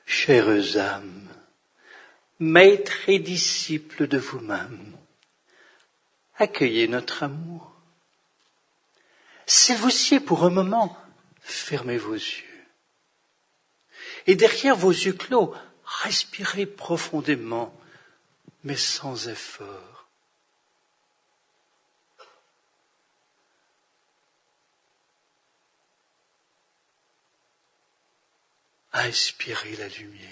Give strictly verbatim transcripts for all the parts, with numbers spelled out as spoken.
chères âmes, maîtres et disciples de vous-même, accueillez notre amour. S'il vous sied pour un moment, fermez vos yeux. Et derrière vos yeux clos, respirez profondément, mais sans effort. Inspirez la lumière.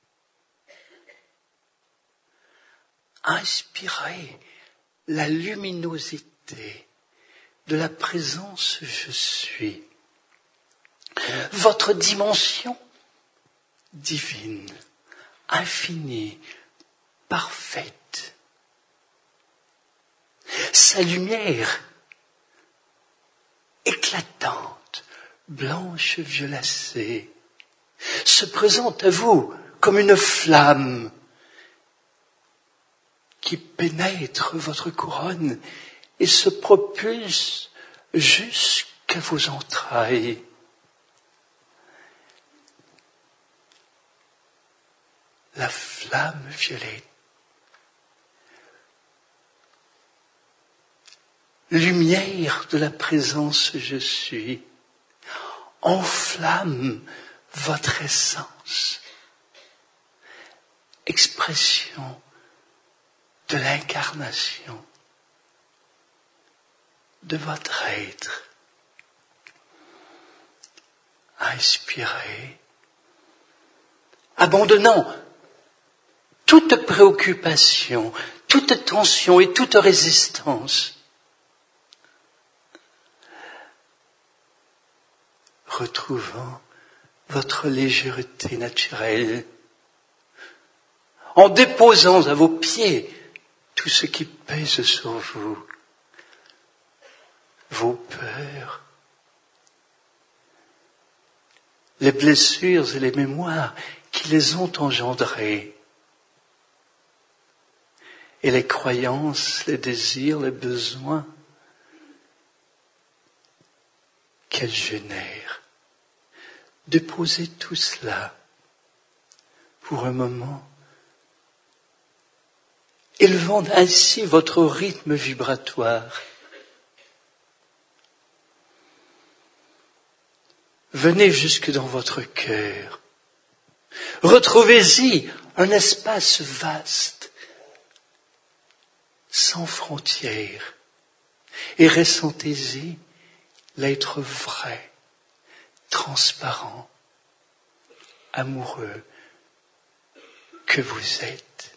Inspirez la luminosité de la présence je suis. Votre dimension divine, infinie, parfaite. Sa lumière éclatante, blanche violacée, se présente à vous comme une flamme qui pénètre votre couronne et se propulse jusqu'à vos entrailles. La flamme violette, lumière de la présence je suis, enflamme votre essence, expression de l'incarnation de votre être. Inspirez, abandonnant toute préoccupation, toute tension et toute résistance. Retrouvant votre légèreté naturelle, en déposant à vos pieds tout ce qui pèse sur vous, vos peurs, les blessures et les mémoires qui les ont engendrées, et les croyances, les désirs, les besoins qu'elles génèrent. Déposez tout cela pour un moment, élevant ainsi votre rythme vibratoire. Venez jusque dans votre cœur. Retrouvez-y un espace vaste, sans frontières, et ressentez-y l'être vrai, transparent, amoureux que vous êtes.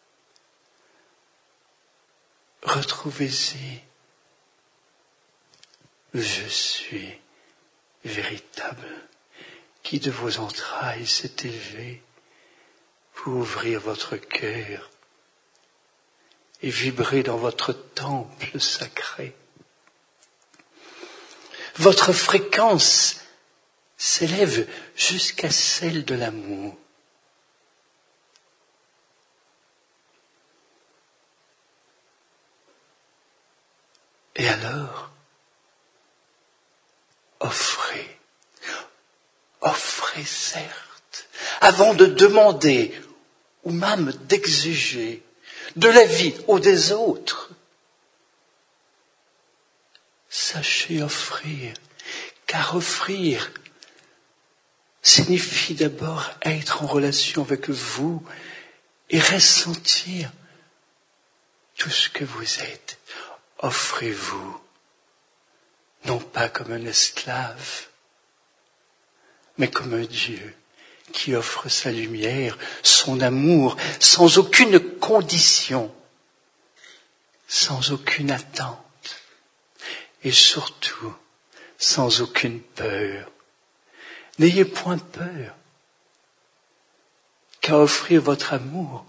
Retrouvez-y le je suis véritable qui de vos entrailles s'est élevé pour ouvrir votre cœur et vibrer dans votre temple sacré. Votre fréquence s'élève jusqu'à celle de l'amour. Et alors, offrez, offrez certes, avant de demander ou même d'exiger de la vie ou des autres. Sachez offrir, car offrir signifie d'abord être en relation avec vous et ressentir tout ce que vous êtes. Offrez-vous, non pas comme un esclave, mais comme un Dieu qui offre sa lumière, son amour, sans aucune condition, sans aucune attente, et surtout sans aucune peur. N'ayez point peur qu'à offrir votre amour,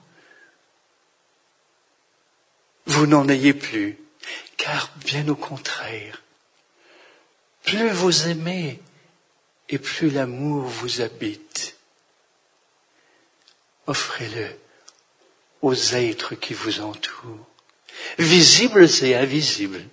vous n'en ayez plus, car bien au contraire, plus vous aimez et plus l'amour vous habite. Offrez-le aux êtres qui vous entourent, visibles et invisibles.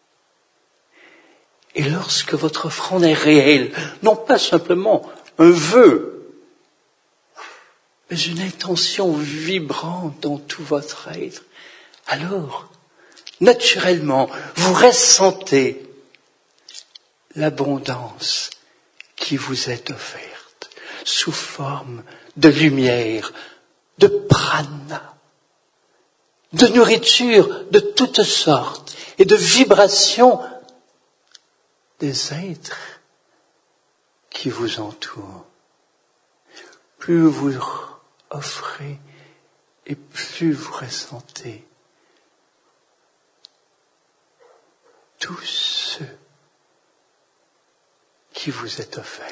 Et lorsque votre offrande est réelle, non pas simplement un vœu, mais une intention vibrante dans tout votre être. Alors, naturellement, vous ressentez l'abondance qui vous est offerte sous forme de lumière, de prana, de nourriture de toutes sortes et de vibrations des êtres qui vous entourent. Plus vous offrez et plus vous ressentez tout ce qui vous est offert.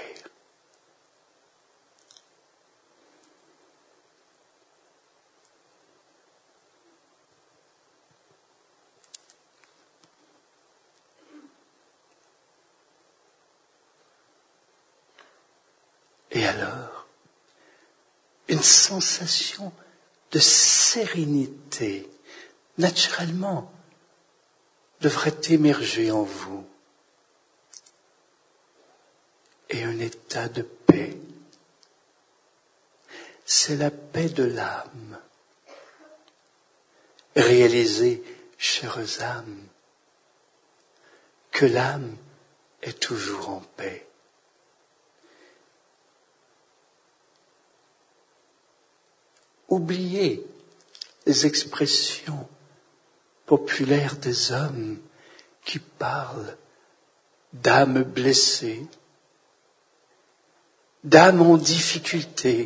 Et alors, une sensation de sérénité, naturellement, devrait émerger en vous. Et un état de paix. C'est la paix de l'âme. Réalisez, chères âmes, que l'âme est toujours en paix. Oubliez les expressions populaires des hommes qui parlent d'âme blessée, d'âme en difficulté.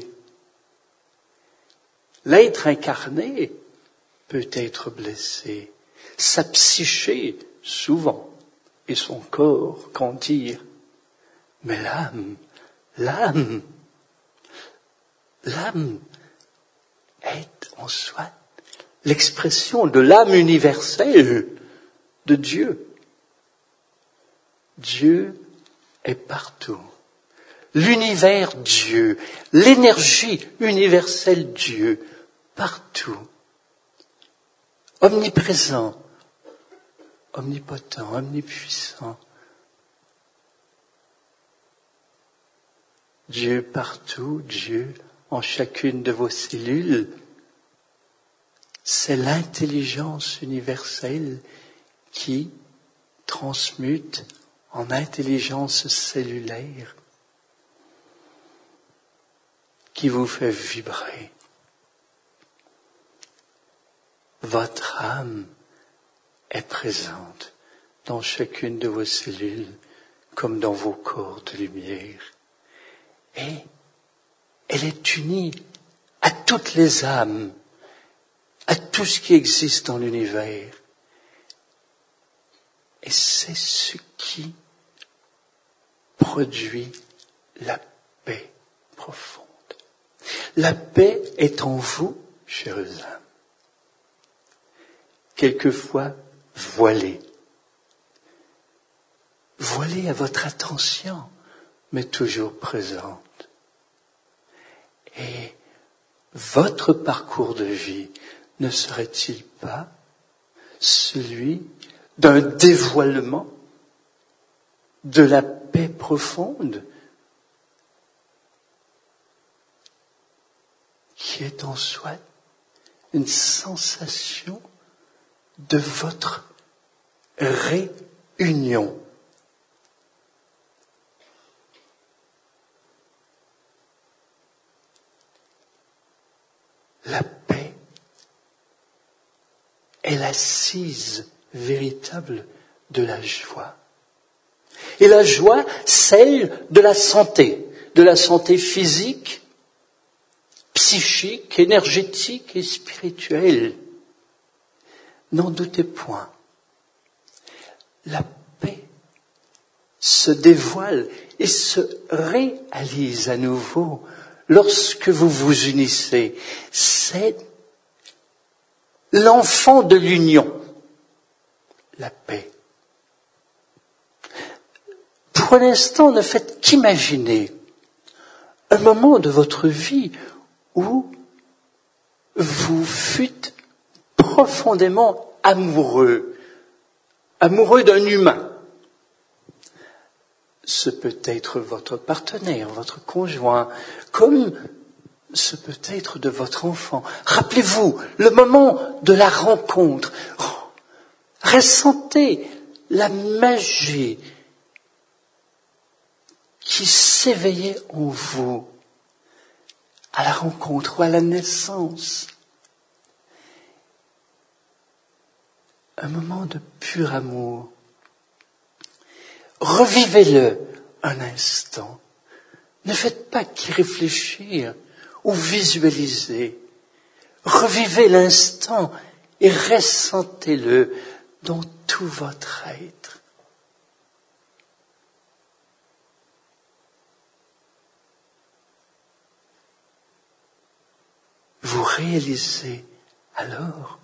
L'être incarné peut être blessé, sa psyché souvent, et son corps, qu'en dire. Mais l'âme, l'âme, l'âme est en soi l'expression de l'âme universelle de Dieu. Dieu est partout. L'univers Dieu, l'énergie universelle Dieu, partout. Omniprésent, omnipotent, omnipuissant. Dieu partout, Dieu en chacune de vos cellules. C'est l'intelligence universelle qui transmute en intelligence cellulaire, qui vous fait vibrer. Votre âme est présente dans chacune de vos cellules comme dans vos corps de lumière. Et elle est unie à toutes les âmes, à tout ce qui existe dans l'univers. Et c'est ce qui produit la paix profonde. La paix est en vous, chères âmes, quelquefois voilée. Voilée à votre attention, mais toujours présente. Et votre parcours de vie ne serait-il pas celui d'un dévoilement de la paix profonde qui est en soi une sensation de votre réunion. La paix est l'assise véritable de la joie. Et la joie, celle de la santé, de la santé physique, psychique, énergétique et spirituelle. N'en doutez point. La paix se dévoile et se réalise à nouveau lorsque vous vous unissez. C'est l'enfant de l'union, la paix. Pour l'instant, ne faites qu'imaginer un moment de votre vie où vous fûtes profondément amoureux, amoureux d'un humain. Ce peut être votre partenaire, votre conjoint, comme ce peut être de votre enfant. Rappelez-vous le moment de la rencontre. Ressentez la magie qui s'éveillait en vous à la rencontre ou à la naissance. Un moment de pur amour. Revivez-le un instant. Ne faites pas qu'y réfléchir ou visualiser. Revivez l'instant et ressentez-le dans tout votre être. Vous réalisez alors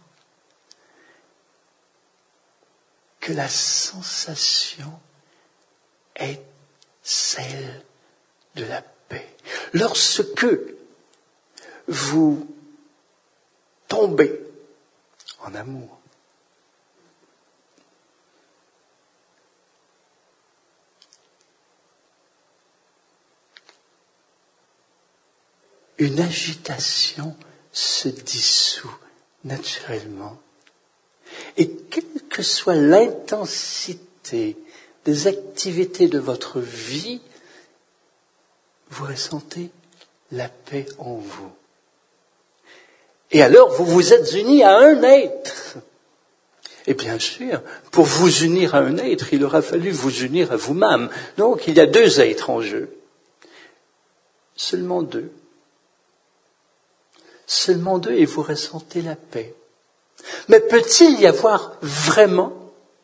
que la sensation est celle de la paix. Lorsque vous tombez en amour, une agitation se dissout naturellement. Et quelle que soit l'intensité des activités de votre vie, vous ressentez la paix en vous. Et alors, vous vous êtes unis à un être. Et bien sûr, pour vous unir à un être, il aura fallu vous unir à vous-même. Donc, il y a deux êtres en jeu. Seulement deux. Seulement deux et vous ressentez la paix. Mais peut-il y avoir vraiment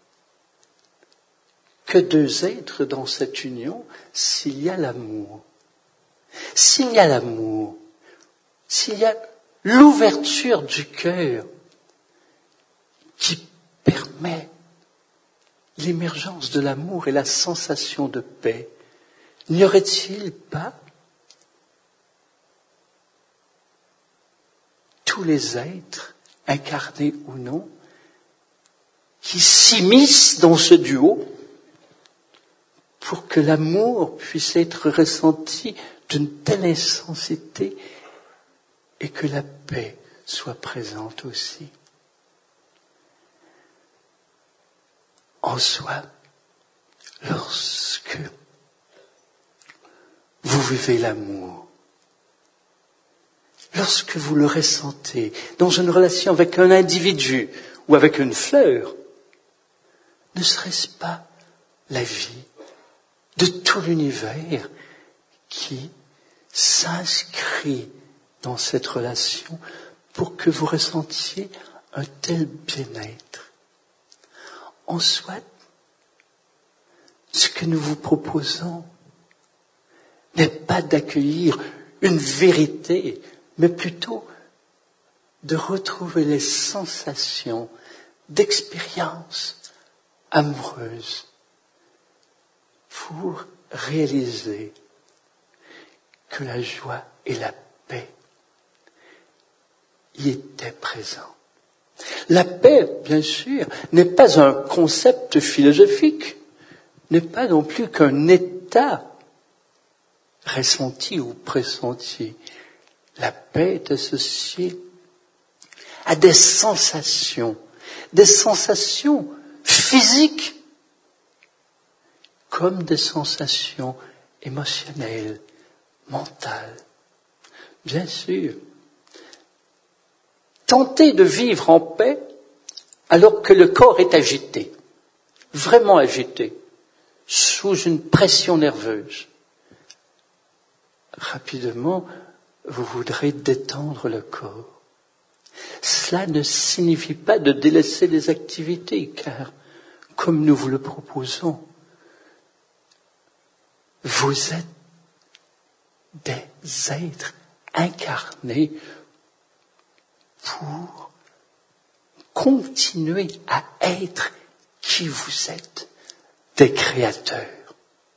que deux êtres dans cette union s'il y a l'amour? S'il y a l'amour, s'il y a l'ouverture du cœur qui permet l'émergence de l'amour et la sensation de paix, n'y aurait-il pas tous les êtres, incarnés ou non, qui s'immiscent dans ce duo pour que l'amour puisse être ressenti d'une telle intensité et que la paix soit présente aussi. En soi, lorsque vous vivez l'amour, lorsque vous le ressentez dans une relation avec un individu ou avec une fleur, ne serait-ce pas la vie de tout l'univers qui s'inscrit dans cette relation pour que vous ressentiez un tel bien-être? En soi, ce que nous vous proposons n'est pas d'accueillir une vérité, mais plutôt de retrouver les sensations d'expérience amoureuse pour réaliser que la joie et la paix y étaient présents. La paix, bien sûr, n'est pas un concept philosophique, n'est pas non plus qu'un état ressenti ou pressenti. La paix est associée à des sensations, des sensations physiques comme des sensations émotionnelles, mentales. Bien sûr, tenter de vivre en paix alors que le corps est agité, vraiment agité, sous une pression nerveuse. Rapidement, vous voudrez détendre le corps. Cela ne signifie pas de délaisser les activités, car, comme nous vous le proposons, vous êtes des êtres incarnés pour continuer à être qui vous êtes, des créateurs.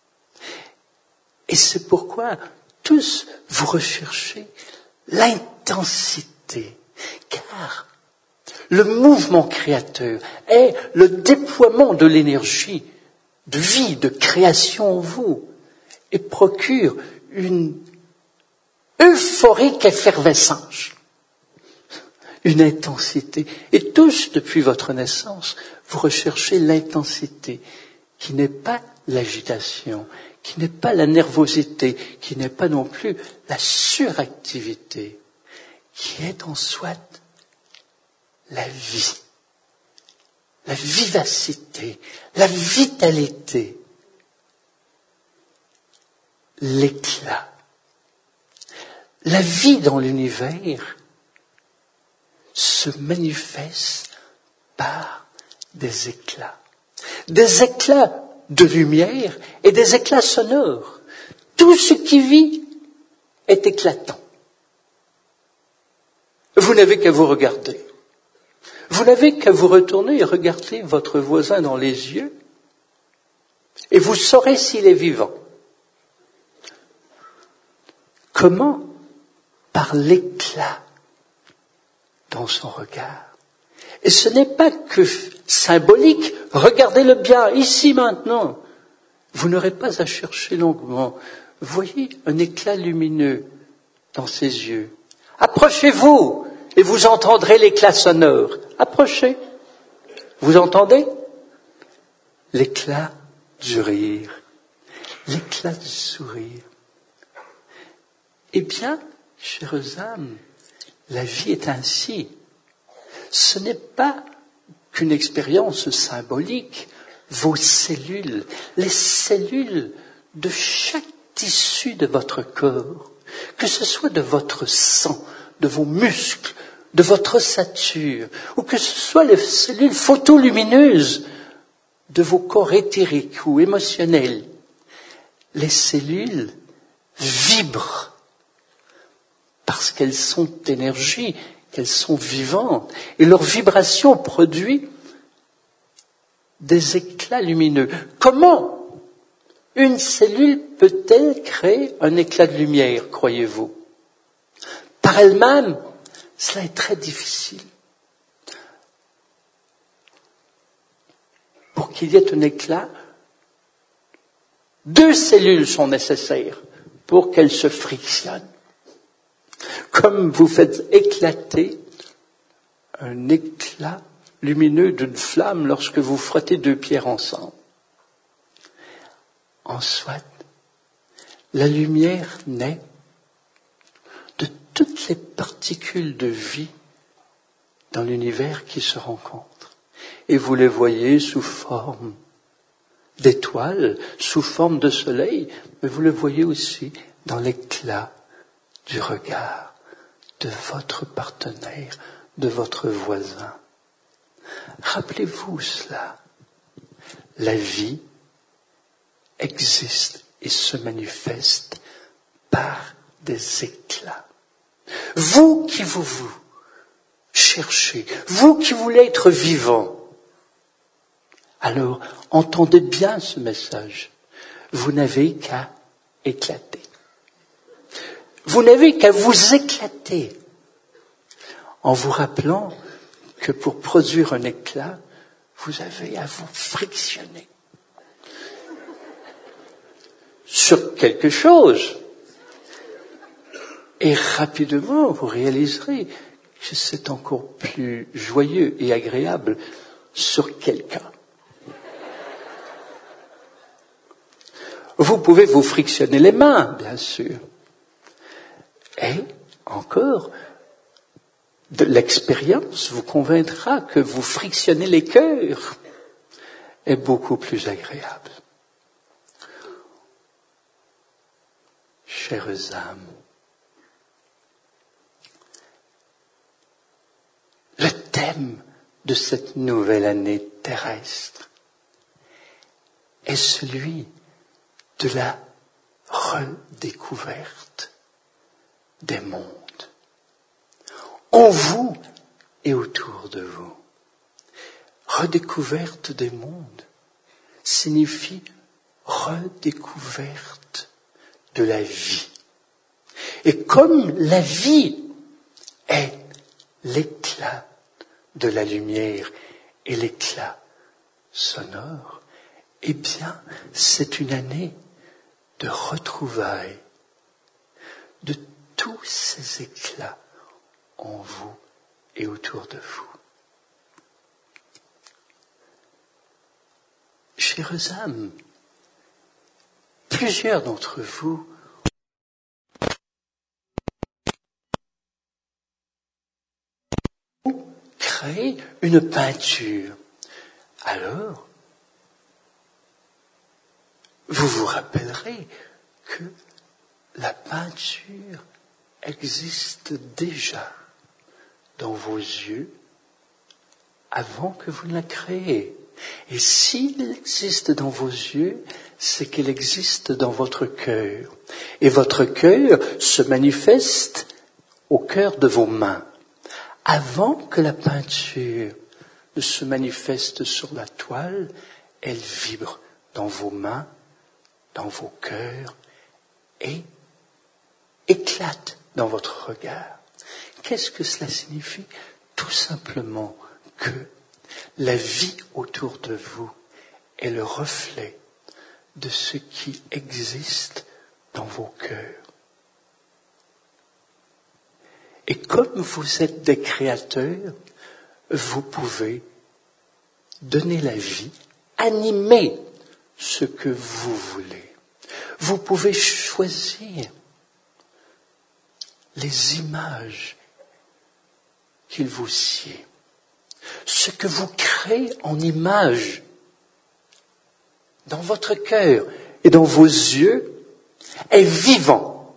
Et c'est pourquoi tous vous recherchez l'intensité, car le mouvement créateur est le déploiement de l'énergie de vie, de création en vous, et procure une euphorique effervescence, une intensité. Et tous, depuis votre naissance, vous recherchez l'intensité, qui n'est pas l'agitation, qui n'est pas la nervosité, qui n'est pas non plus la suractivité, qui est en soi la vie, la vivacité, la vitalité, l'éclat. La vie dans l'univers se manifeste par des éclats. Des éclats de lumière et des éclats sonores. Tout ce qui vit est éclatant. Vous n'avez qu'à vous regarder. Vous n'avez qu'à vous retourner et regarder votre voisin dans les yeux et vous saurez s'il est vivant. Comment ? Par l'éclat dans son regard. Et ce n'est pas que symbolique. Regardez-le bien, ici, maintenant. Vous n'aurez pas à chercher longuement. Vous voyez un éclat lumineux dans ses yeux. Approchez-vous et vous entendrez l'éclat sonore. Approchez. Vous entendez ? L'éclat du rire. L'éclat du sourire. Eh bien, chères âmes, la vie est ainsi. Ce n'est pas qu'une expérience symbolique. Vos cellules, les cellules de chaque tissu de votre corps, que ce soit de votre sang, de vos muscles, de votre ossature, ou que ce soit les cellules photolumineuses de vos corps éthériques ou émotionnels, les cellules vibrent parce qu'elles sont énergie, qu'elles sont vivantes, et leur vibration produit des éclats lumineux. Comment une cellule peut-elle créer un éclat de lumière, croyez-vous ? Par elle-même, cela est très difficile. Pour qu'il y ait un éclat, deux cellules sont nécessaires pour qu'elles se frictionnent. Comme vous faites éclater un éclat lumineux d'une flamme lorsque vous frottez deux pierres ensemble. En soit, la lumière naît de toutes les particules de vie dans l'univers qui se rencontrent. Et vous les voyez sous forme d'étoiles, sous forme de soleil, mais vous les voyez aussi dans l'éclat du regard de votre partenaire, de votre voisin. Rappelez-vous cela. La vie existe et se manifeste par des éclats. Vous qui vous, vous cherchez, vous qui voulez être vivant, alors entendez bien ce message. Vous n'avez qu'à éclater. Vous n'avez qu'à vous éclater en vous rappelant que pour produire un éclat, vous avez à vous frictionner sur quelque chose. Et rapidement, vous réaliserez que c'est encore plus joyeux et agréable sur quelqu'un. Vous pouvez vous frictionner les mains, bien sûr. Et encore, de l'expérience vous convaincra que vous frictionner les cœurs est beaucoup plus agréable. Chères âmes, le thème de cette nouvelle année terrestre est celui de la redécouverte des mondes, en vous et autour de vous. Redécouverte des mondes signifie redécouverte de la vie. Et comme la vie est l'éclat de la lumière et l'éclat sonore, eh bien, c'est une année de retrouvailles de tous ces éclats en vous et autour de vous. Chères âmes, plusieurs d'entre vous ont créé une peinture. Alors, vous vous rappellerez que la peinture existe déjà dans vos yeux avant que vous ne la créiez. Et s'il existe dans vos yeux, c'est qu'il existe dans votre cœur. Et votre cœur se manifeste au cœur de vos mains. Avant que la peinture ne se manifeste sur la toile, elle vibre dans vos mains, dans vos cœurs et éclate dans votre regard. Qu'est-ce que cela signifie? Tout simplement que la vie autour de vous est le reflet de ce qui existe dans vos cœurs. Et comme vous êtes des créateurs, vous pouvez donner la vie, animer ce que vous voulez. Vous pouvez choisir les images qu'il vous sied. Ce que vous créez en images dans votre cœur et dans vos yeux est vivant.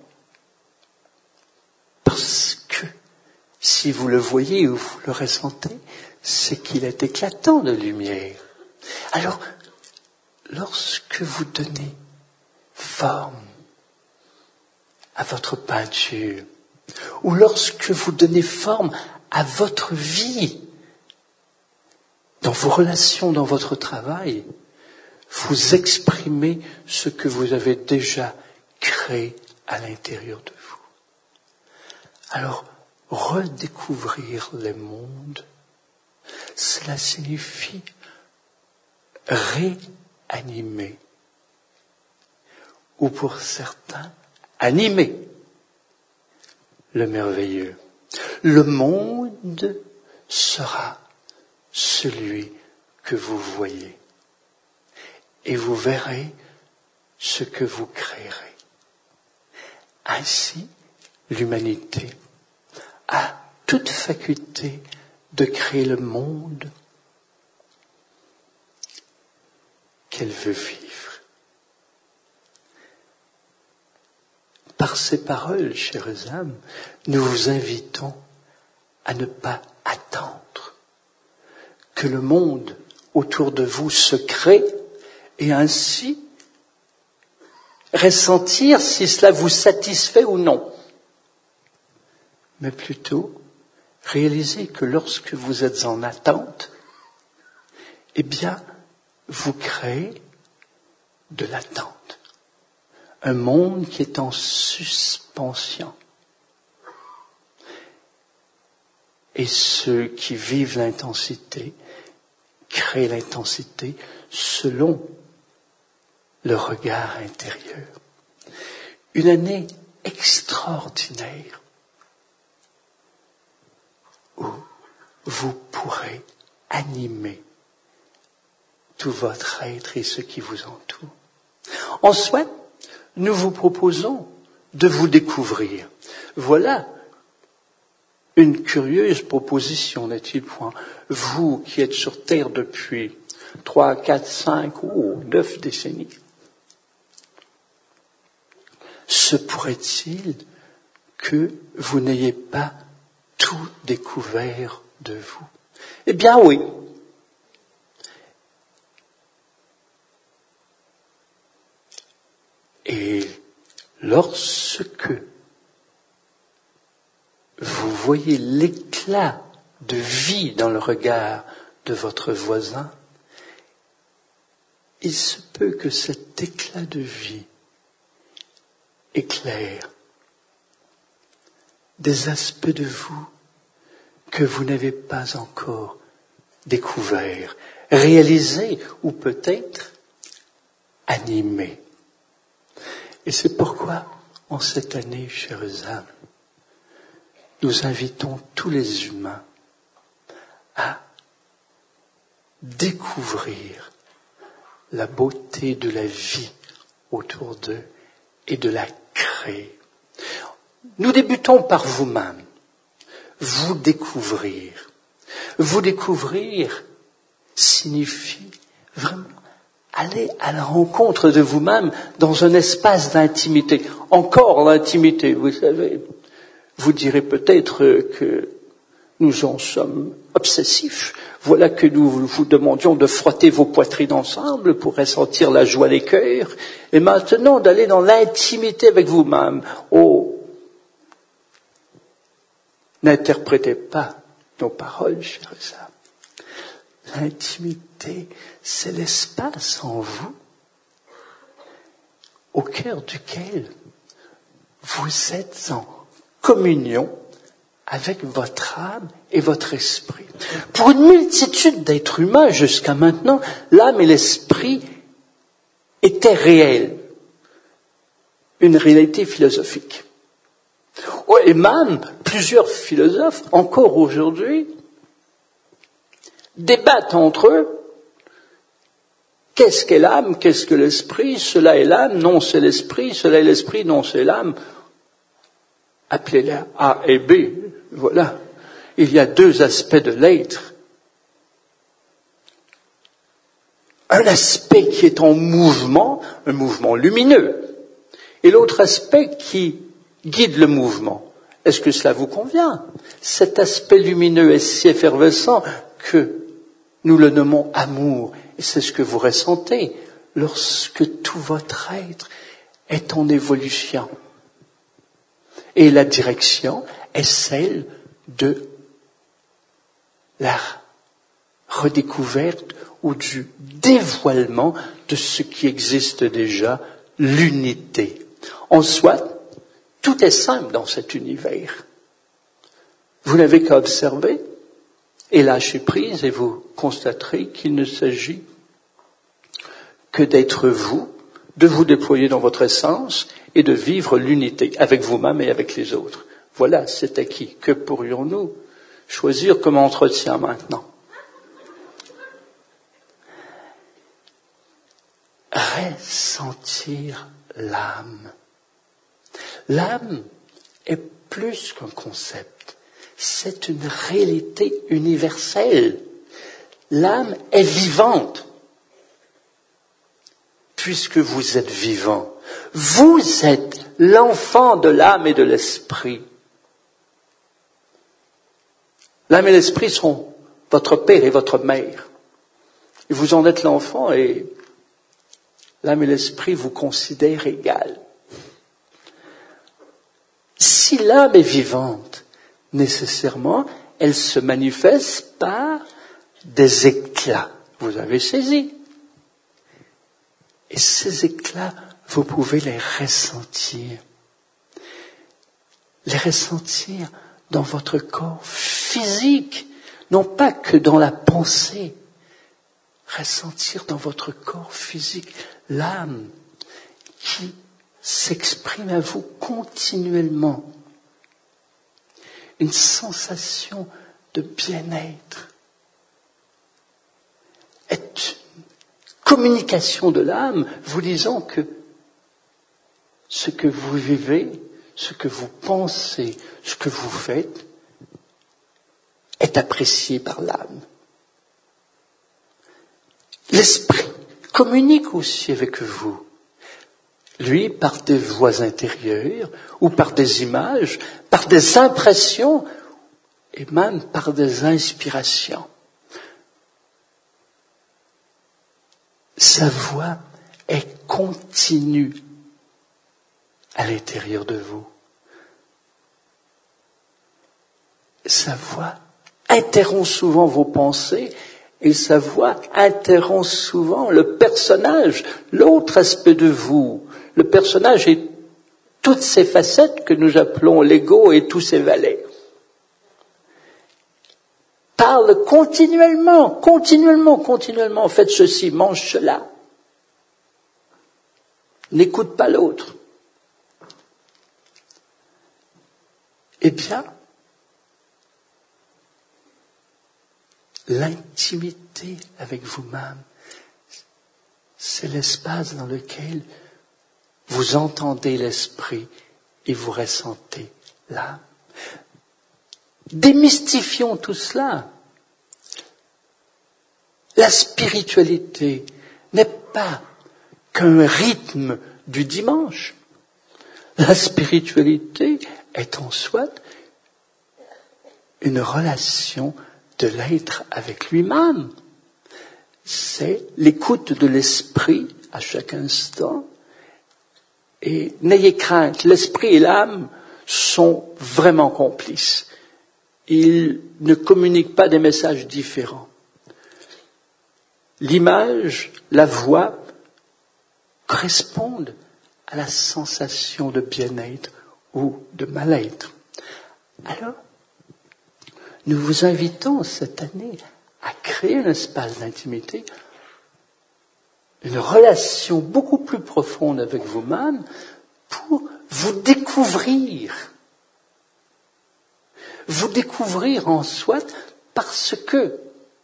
Parce que si vous le voyez ou vous le ressentez, c'est qu'il est éclatant de lumière. Alors, lorsque vous donnez forme à votre peinture, ou lorsque vous donnez forme à votre vie, dans vos relations, dans votre travail, vous exprimez ce que vous avez déjà créé à l'intérieur de vous. Alors, redécouvrir les mondes, cela signifie réanimer, ou pour certains, animer le merveilleux. Le monde sera celui que vous voyez. Et vous verrez ce que vous créerez. Ainsi, l'humanité a toute faculté de créer le monde qu'elle veut vivre. Par ces paroles, chères âmes, nous vous invitons à ne pas attendre que le monde autour de vous se crée et ainsi ressentir si cela vous satisfait ou non. Mais plutôt réaliser que lorsque vous êtes en attente, eh bien, vous créez de l'attente. Un monde qui est en suspension. Et ceux qui vivent l'intensité créent l'intensité selon le regard intérieur. Une année extraordinaire où vous pourrez animer tout votre être et ce qui vous entoure. En soit, nous vous proposons de vous découvrir. Voilà une curieuse proposition, n'est-il point? Vous qui êtes sur Terre depuis trois, quatre, cinq ou neuf décennies, se pourrait-il que vous n'ayez pas tout découvert de vous? Eh bien oui. Et lorsque vous voyez l'éclat de vie dans le regard de votre voisin, il se peut que cet éclat de vie éclaire des aspects de vous que vous n'avez pas encore découverts, réalisés ou peut-être animés. Et c'est pourquoi En cette année, chers âmes, nous invitons tous les humains à découvrir la beauté de la vie autour d'eux et de la créer. Nous débutons par vous-même. Vous découvrir. Vous découvrir signifie vraiment aller à la rencontre de vous-même dans un espace d'intimité. Encore l'intimité, vous savez. Vous direz peut-être que nous en sommes obsessifs. Voilà que nous vous demandions de frotter vos poitrines ensemble pour ressentir la joie des cœurs. Et maintenant d'aller dans l'intimité avec vous-même. Oh, n'interprétez pas nos paroles, chers âmes. L'intimité, c'est l'espace en vous, au cœur duquel vous êtes en communion avec votre âme et votre esprit. Pour une multitude d'êtres humains jusqu'à maintenant, l'âme et l'esprit étaient réels, une réalité philosophique. Et même plusieurs philosophes, encore aujourd'hui, débattent entre eux. Qu'est-ce qu'est l'âme? Qu'est-ce que l'esprit? Cela est l'âme? Non, c'est l'esprit. Cela est l'esprit? Non, c'est l'âme. Appelez-les A et B. Voilà. Il y a deux aspects de l'être. Un aspect qui est en mouvement, un mouvement lumineux, et l'autre aspect qui guide le mouvement. Est-ce que cela vous convient? Cet aspect lumineux est si effervescent que nous le nommons amour. Et c'est ce que vous ressentez lorsque tout votre être est en évolution. Et la direction est celle de la redécouverte ou du dévoilement de ce qui existe déjà, l'unité. En soi, tout est simple dans cet univers. Vous n'avez qu'à observer et lâcher prise et vous constaterez qu'il ne s'agit que d'être vous, de vous déployer dans votre essence et de vivre l'unité avec vous-même et avec les autres. Voilà, c'est acquis. Que pourrions-nous choisir comme entretien maintenant? Ressentir l'âme. L'âme est plus qu'un concept. C'est une réalité universelle. L'âme est vivante. Puisque vous êtes vivant, vous êtes l'enfant de l'âme et de l'esprit. L'âme et l'esprit sont votre père et votre mère. Et vous en êtes l'enfant et l'âme et l'esprit vous considèrent égal. Si l'âme est vivante, nécessairement, elle se manifeste par des éclats. Vous avez saisi. Et ces éclats, vous pouvez les ressentir. Les ressentir dans votre corps physique, non pas que dans la pensée. Ressentir dans votre corps physique l'âme qui s'exprime à vous continuellement. Une sensation de bien-être. Est communication de l'âme, vous disant que ce que vous vivez, ce que vous pensez, ce que vous faites, est apprécié par l'âme. L'esprit communique aussi avec vous. Lui, par des voix intérieures, ou par des images, par des impressions, et même par des inspirations. Sa voix est continue à l'intérieur de vous. Sa voix interrompt souvent vos pensées et sa voix interrompt souvent le personnage, l'autre aspect de vous. Le personnage est toutes ces facettes que nous appelons l'ego et tous ses valets. Parle continuellement, continuellement, continuellement. Faites ceci, mange cela. N'écoute pas l'autre. Eh bien, l'intimité avec vous-même, c'est l'espace dans lequel vous entendez l'esprit et vous ressentez l'âme. Démystifions tout cela. La spiritualité n'est pas qu'un rythme du dimanche. La spiritualité est en soi une relation de l'être avec lui-même. C'est l'écoute de l'esprit à chaque instant. Et n'ayez crainte, l'esprit et l'âme sont vraiment complices. Ils ne communiquent pas des messages différents. L'image, la voix correspondent à la sensation de bien-être ou de mal-être. Alors, nous vous invitons cette année à créer un espace d'intimité, une relation beaucoup plus profonde avec vous-même pour vous découvrir. Vous découvrir en soi parce que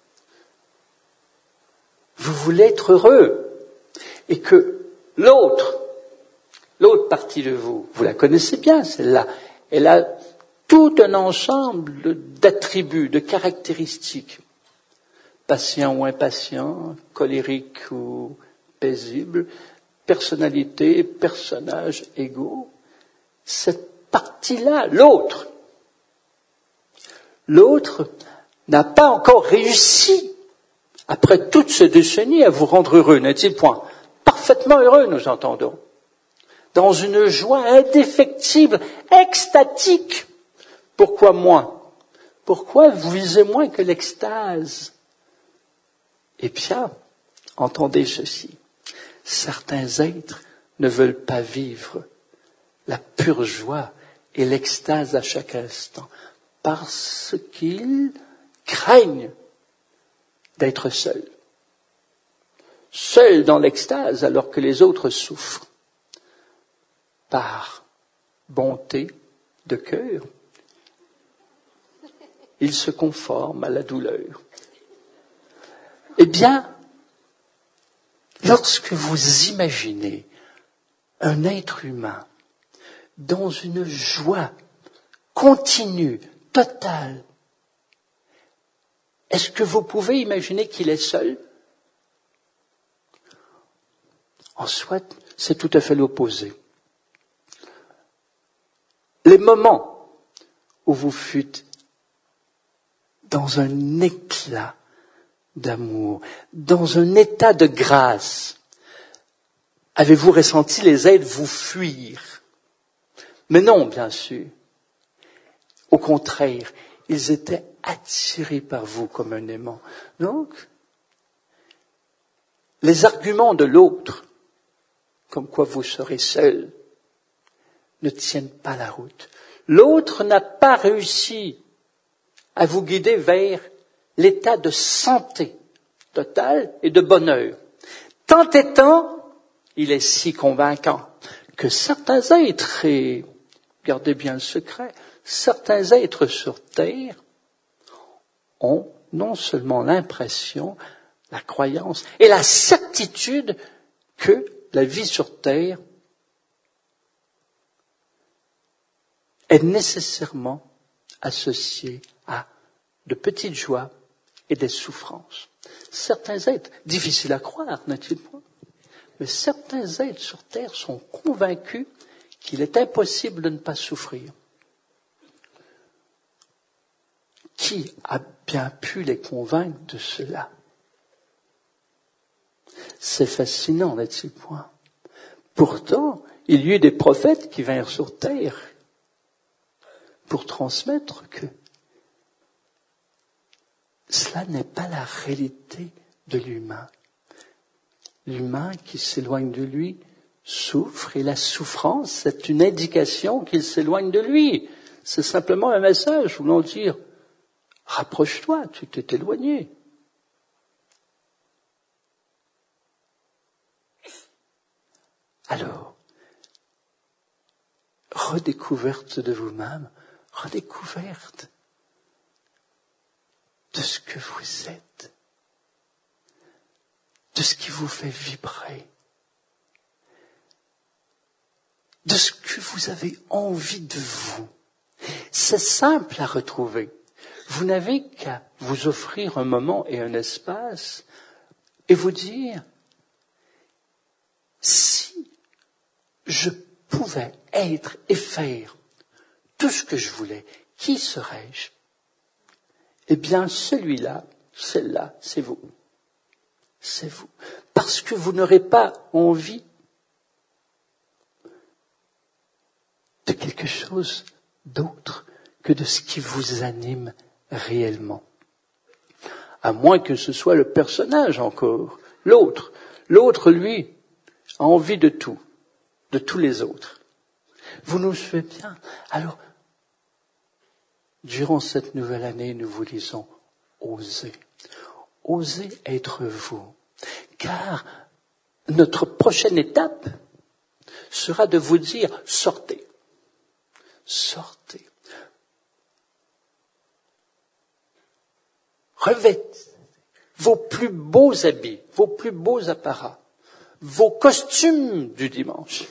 vous voulez être heureux et que l'autre, l'autre partie de vous, vous la connaissez bien celle-là, elle a tout un ensemble d'attributs, de caractéristiques, patient ou impatient, colérique ou paisible, personnalité, personnage égaux. Cette partie-là, l'autre, l'autre n'a pas encore réussi, après toutes ces décennies, à vous rendre heureux, n'est-il point? Parfaitement heureux, nous entendons. Dans une joie indéfectible, extatique. Pourquoi moins? Pourquoi vous visez moins que l'extase? Eh bien, entendez ceci. Certains êtres ne veulent pas vivre la pure joie et l'extase à chaque instant parce qu'ils craignent d'être seuls. Seuls dans l'extase alors que les autres souffrent. Par bonté de cœur, ils se conforment à la douleur. Eh bien, lorsque vous imaginez un être humain dans une joie continue, totale, est-ce que vous pouvez imaginer qu'il est seul? En soit, c'est tout à fait l'opposé. Les moments où vous fûtes dans un éclat d'amour, dans un état de grâce, avez-vous ressenti les êtres vous fuir? Mais non, bien sûr. Au contraire, ils étaient attirés par vous comme un aimant. Donc, les arguments de l'autre, comme quoi vous serez seul, ne tiennent pas la route. L'autre n'a pas réussi à vous guider vers l'état de santé totale et de bonheur. Tant et tant, il est si convaincant que certains êtres, et gardez bien le secret, certains êtres sur Terre ont non seulement l'impression, la croyance et la certitude que la vie sur Terre est nécessairement associée à de petites joies et des souffrances. Certains êtres, difficiles à croire, n'est-il pas? Mais certains êtres sur Terre sont convaincus qu'il est impossible de ne pas souffrir. Qui a bien pu les convaincre de cela? C'est fascinant, n'est-il point? Pourtant, il y eut des prophètes qui vinrent sur Terre pour transmettre que cela n'est pas la réalité de l'humain. L'humain qui s'éloigne de lui souffre et la souffrance, c'est une indication qu'il s'éloigne de lui. C'est simplement un message voulant dire « Rapproche-toi, tu t'es éloigné ». Alors, redécouverte de vous-même, redécouverte de ce que vous êtes, de ce qui vous fait vibrer, de ce que vous avez envie de vous. C'est simple à retrouver. Vous n'avez qu'à vous offrir un moment et un espace et vous dire, si je pouvais être et faire tout ce que je voulais, qui serais-je? Eh bien, celui-là, celle-là, c'est vous. C'est vous. Parce que vous n'aurez pas envie de quelque chose d'autre que de ce qui vous anime réellement. À moins que ce soit le personnage encore, l'autre. L'autre, lui, a envie de tout, de tous les autres. Vous nous suivez bien. Alors, durant cette nouvelle année, nous vous disons, osez. Osez être vous. Car notre prochaine étape sera de vous dire, sortez. Sortez. Revêtez vos plus beaux habits, vos plus beaux apparats, vos costumes du dimanche.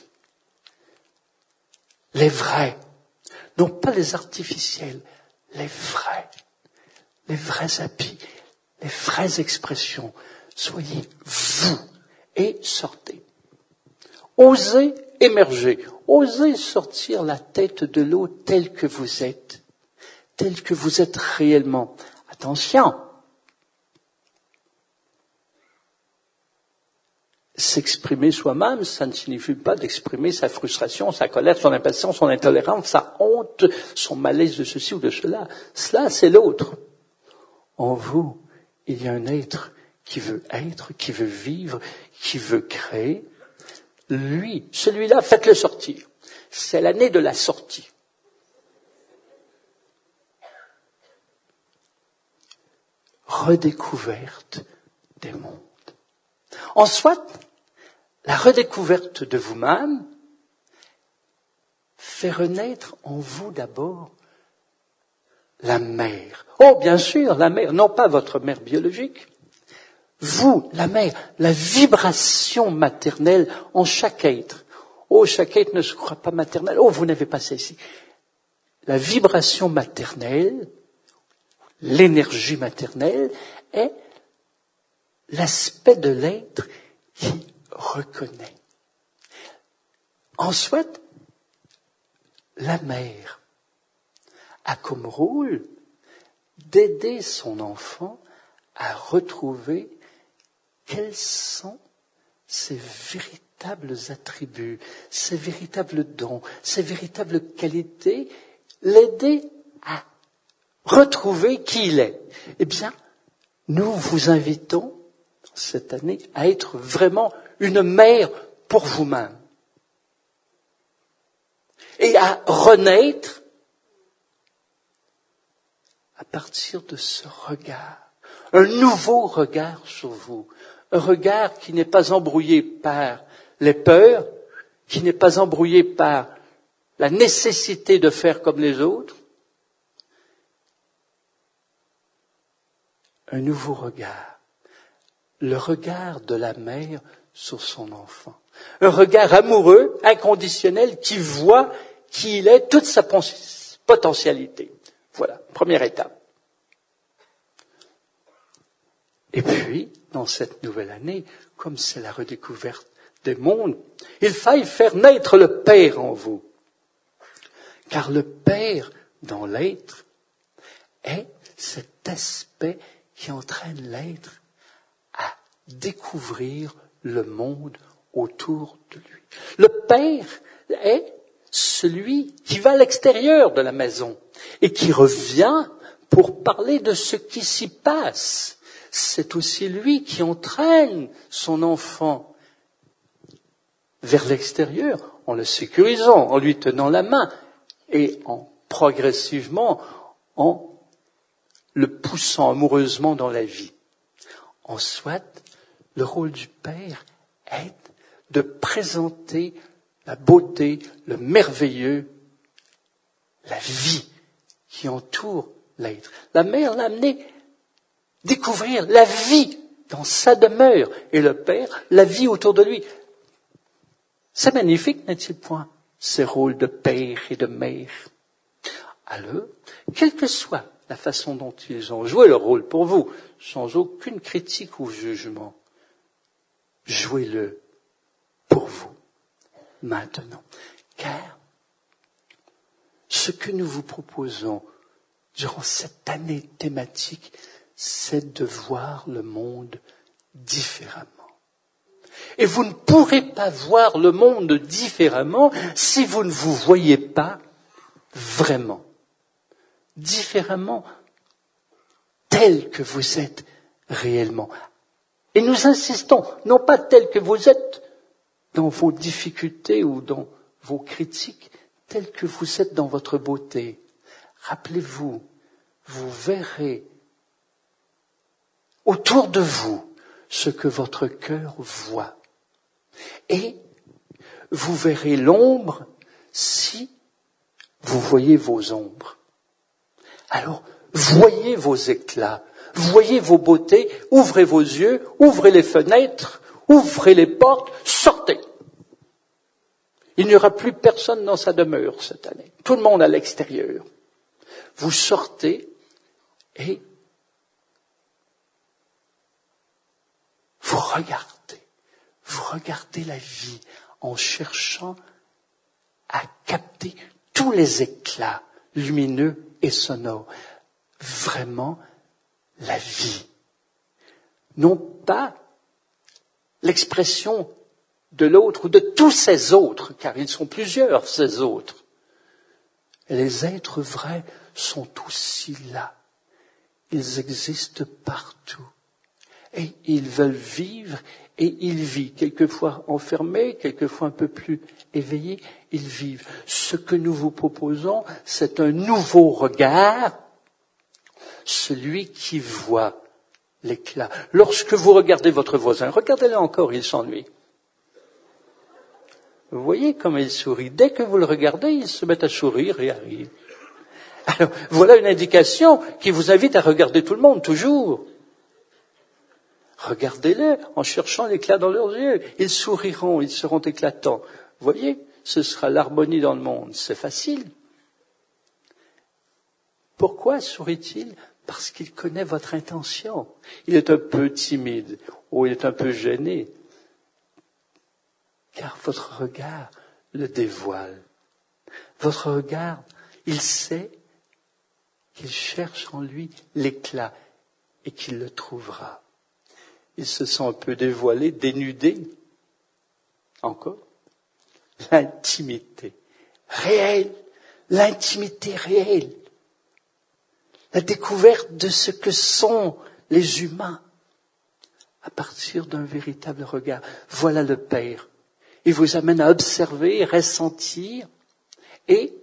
Les vrais, non pas les artificiels, les vrais, les vrais habits, les vraies expressions. Soyez vous et sortez. Osez émerger, osez sortir la tête de l'eau telle que vous êtes, telle que vous êtes réellement. Attention, s'exprimer soi-même, ça ne signifie pas d'exprimer sa frustration, sa colère, son impatience, son intolérance, sa honte, son malaise de ceci ou de cela. Cela, c'est l'autre. En vous, il y a un être qui veut être, qui veut vivre, qui veut créer. Lui, celui-là, faites-le sortir. C'est l'année de la sortie. Redécouverte des mondes. En soit, la redécouverte de vous-même fait renaître en vous d'abord la mère. Oh, bien sûr, la mère, non pas votre mère biologique. Vous, la mère, la vibration maternelle en chaque être. Oh, chaque être ne se croit pas maternel. Oh, vous n'avez pas ça ici. La vibration maternelle, l'énergie maternelle est l'aspect de l'être qui reconnaît. En soit, la mère a comme rôle d'aider son enfant à retrouver quels sont ses véritables attributs, ses véritables dons, ses véritables qualités, l'aider à retrouver qui il est. Eh bien, nous vous invitons cette année à être vraiment une mère pour vous-même et à renaître à partir de ce regard, un nouveau regard sur vous, un regard qui n'est pas embrouillé par les peurs, qui n'est pas embrouillé par la nécessité de faire comme les autres, un nouveau regard, le regard de la mère sur son enfant, un regard amoureux, inconditionnel, qui voit qui il est, toute sa potentialité. Voilà, première étape. Et puis, dans cette nouvelle année, comme c'est la redécouverte des mondes, il faille faire naître le Père en vous. Car le Père dans l'être est cet aspect qui entraîne l'être à découvrir le monde autour de lui. Le Père est celui qui va à l'extérieur de la maison et qui revient pour parler de ce qui s'y passe. C'est aussi lui qui entraîne son enfant vers l'extérieur en le sécurisant, en lui tenant la main et en progressivement en le poussant amoureusement dans la vie. En soit, le rôle du Père est de présenter la beauté, le merveilleux, la vie qui entoure l'être. La mère l'a amené découvrir la vie dans sa demeure et le Père, la vie autour de lui. C'est magnifique, n'est-il point, ces rôles de père et de mère. Alors, quelle que soit la façon dont ils ont joué leur rôle pour vous, sans aucune critique ou jugement, jouez-le pour vous, maintenant. Car ce que nous vous proposons durant cette année thématique, c'est de voir le monde différemment. Et vous ne pourrez pas voir le monde différemment si vous ne vous voyez pas vraiment. Différemment, tel que vous êtes réellement. Et nous insistons, non pas tel que vous êtes dans vos difficultés ou dans vos critiques, tel que vous êtes dans votre beauté. Rappelez-vous, vous verrez autour de vous ce que votre cœur voit. Et vous verrez l'ombre si vous voyez vos ombres. Alors, voyez vos éclats, voyez vos beautés, ouvrez vos yeux, ouvrez les fenêtres, ouvrez les portes, sortez. Il n'y aura plus personne dans sa demeure cette année. Tout le monde à l'extérieur. Vous sortez et vous regardez. Vous regardez la vie en cherchant à capter tous les éclats lumineux et sonores. Vraiment, la vie. Non pas l'expression de l'autre ou de tous ces autres, car ils sont plusieurs, ces autres. Les êtres vrais sont aussi là. Ils existent partout. Et ils veulent vivre et ils vivent. Quelquefois enfermés, quelquefois un peu plus éveillés, ils vivent. Ce que nous vous proposons, c'est un nouveau regard, celui qui voit l'éclat. Lorsque vous regardez votre voisin, regardez-le encore, il s'ennuie. Vous voyez comment il sourit. Dès que vous le regardez, il se met à sourire et à rire. Alors, voilà une indication qui vous invite à regarder tout le monde, toujours. Regardez-les en cherchant l'éclat dans leurs yeux. Ils souriront, ils seront éclatants. Vous voyez, ce sera l'harmonie dans le monde. C'est facile. Pourquoi sourit-il ? Parce qu'il connaît votre intention. Il est un peu timide ou il est un peu gêné. Car votre regard le dévoile. Votre regard, il sait qu'il cherche en lui l'éclat et qu'il le trouvera. Il se sent un peu dévoilé, dénudé. Encore. L'intimité réelle. L'intimité réelle. La découverte de ce que sont les humains à partir d'un véritable regard. Voilà le Père. Il vous amène à observer, ressentir et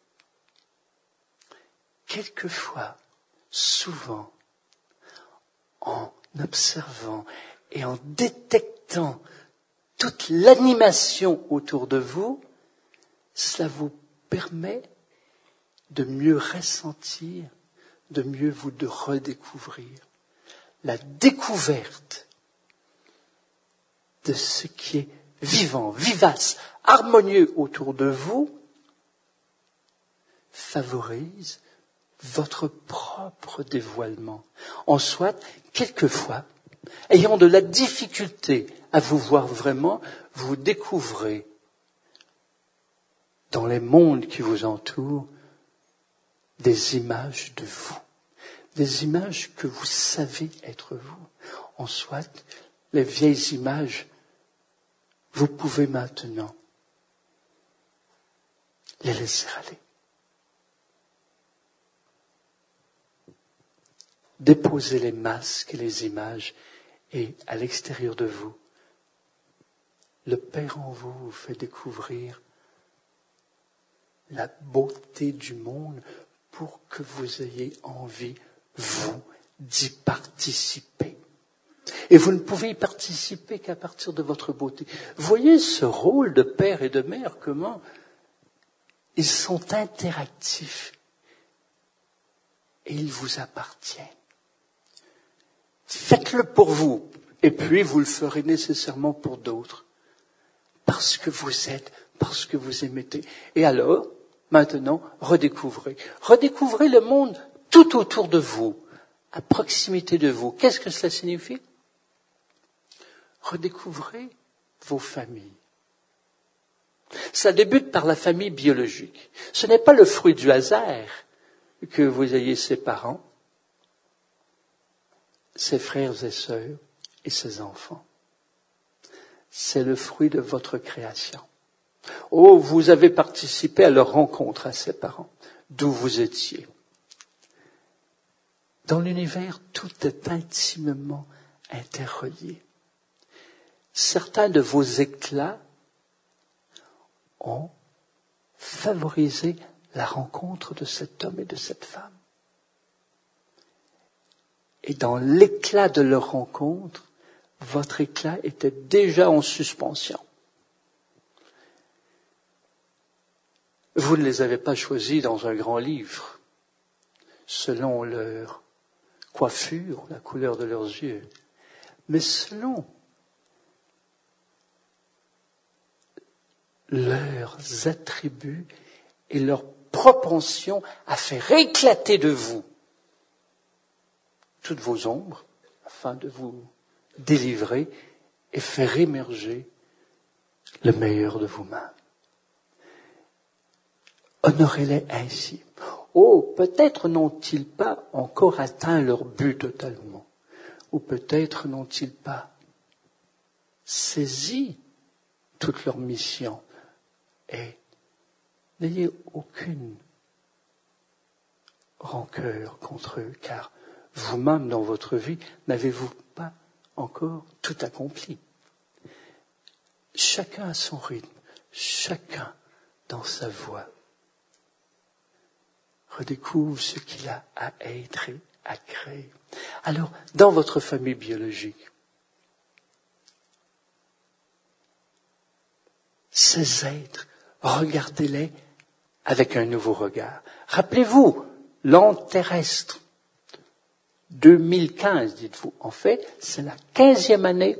quelquefois, souvent, en observant et en détectant toute l'animation autour de vous, cela vous permet de mieux ressentir, de mieux vous de redécouvrir. La découverte de ce qui est vivant, vivace, harmonieux autour de vous favorise votre propre dévoilement. En soit, quelquefois, ayant de la difficulté à vous voir vraiment, vous découvrez dans les mondes qui vous entourent des images de vous, des images que vous savez être vous. En soit, les vieilles images, vous pouvez maintenant les laisser aller. Déposez les masques et les images et à l'extérieur de vous, le Père en vous vous fait découvrir la beauté du monde pour que vous ayez envie, vous, d'y participer. Et vous ne pouvez y participer qu'à partir de votre beauté. Voyez ce rôle de père et de mère, comment ils sont interactifs. et ils vous appartiennent. Faites-le pour vous, et puis vous le ferez nécessairement pour d'autres. Parce que vous êtes, parce que vous aimez. Et alors, maintenant, redécouvrez. Redécouvrez le monde tout autour de vous, à proximité de vous. Qu'est-ce que cela signifie? Redécouvrez vos familles. Ça débute par la famille biologique. Ce n'est pas le fruit du hasard que vous ayez ses parents, ses frères et sœurs et ses enfants. C'est le fruit de votre création. Oh, vous avez participé à leur rencontre à ses parents, d'où vous étiez. Dans l'univers, tout est intimement interrelié. Certains de vos éclats ont favorisé la rencontre de cet homme et de cette femme. Et dans l'éclat de leur rencontre, votre éclat était déjà en suspension. Vous ne les avez pas choisis dans un grand livre, selon leur coiffure, la couleur de leurs yeux, mais selon leurs attributs et leur propension à faire éclater de vous toutes vos ombres, afin de vous délivrer et faire émerger le meilleur de vous-même. Honorez-les ainsi. Oh, peut-être n'ont-ils pas encore atteint leur but totalement, ou peut-être n'ont-ils pas saisi toute leur mission. Et n'ayez aucune rancœur contre eux, car vous-même, dans votre vie, n'avez-vous pas encore tout accompli. Chacun à son rythme, chacun dans sa voie. Redécouvre ce qu'il a à être et à créer. Alors, dans votre famille biologique, ces êtres, regardez-les avec un nouveau regard. Rappelez-vous, l'an terrestre, deux mille quinze, dites-vous. En fait, c'est la quinzième année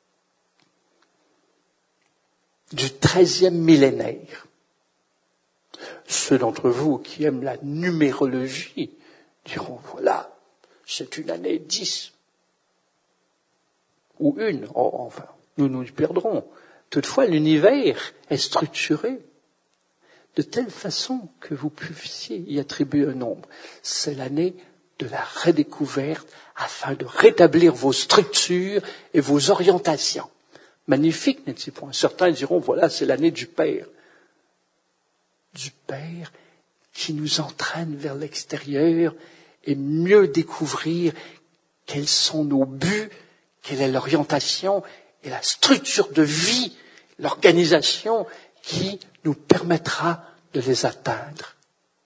du treizième millénaire. Ceux d'entre vous qui aiment la numérologie diront, voilà, c'est une année dix. Ou une, oh, enfin, nous nous y perdrons. Toutefois, l'univers est structuré de telle façon que vous puissiez y attribuer un nombre. C'est l'année de la redécouverte afin de rétablir vos structures et vos orientations. Magnifique, n'est-il point? Certains diront, voilà, c'est l'année du Père. Du Père qui nous entraîne vers l'extérieur et mieux découvrir quels sont nos buts, quelle est l'orientation et la structure de vie, l'organisation qui nous permettra de les atteindre.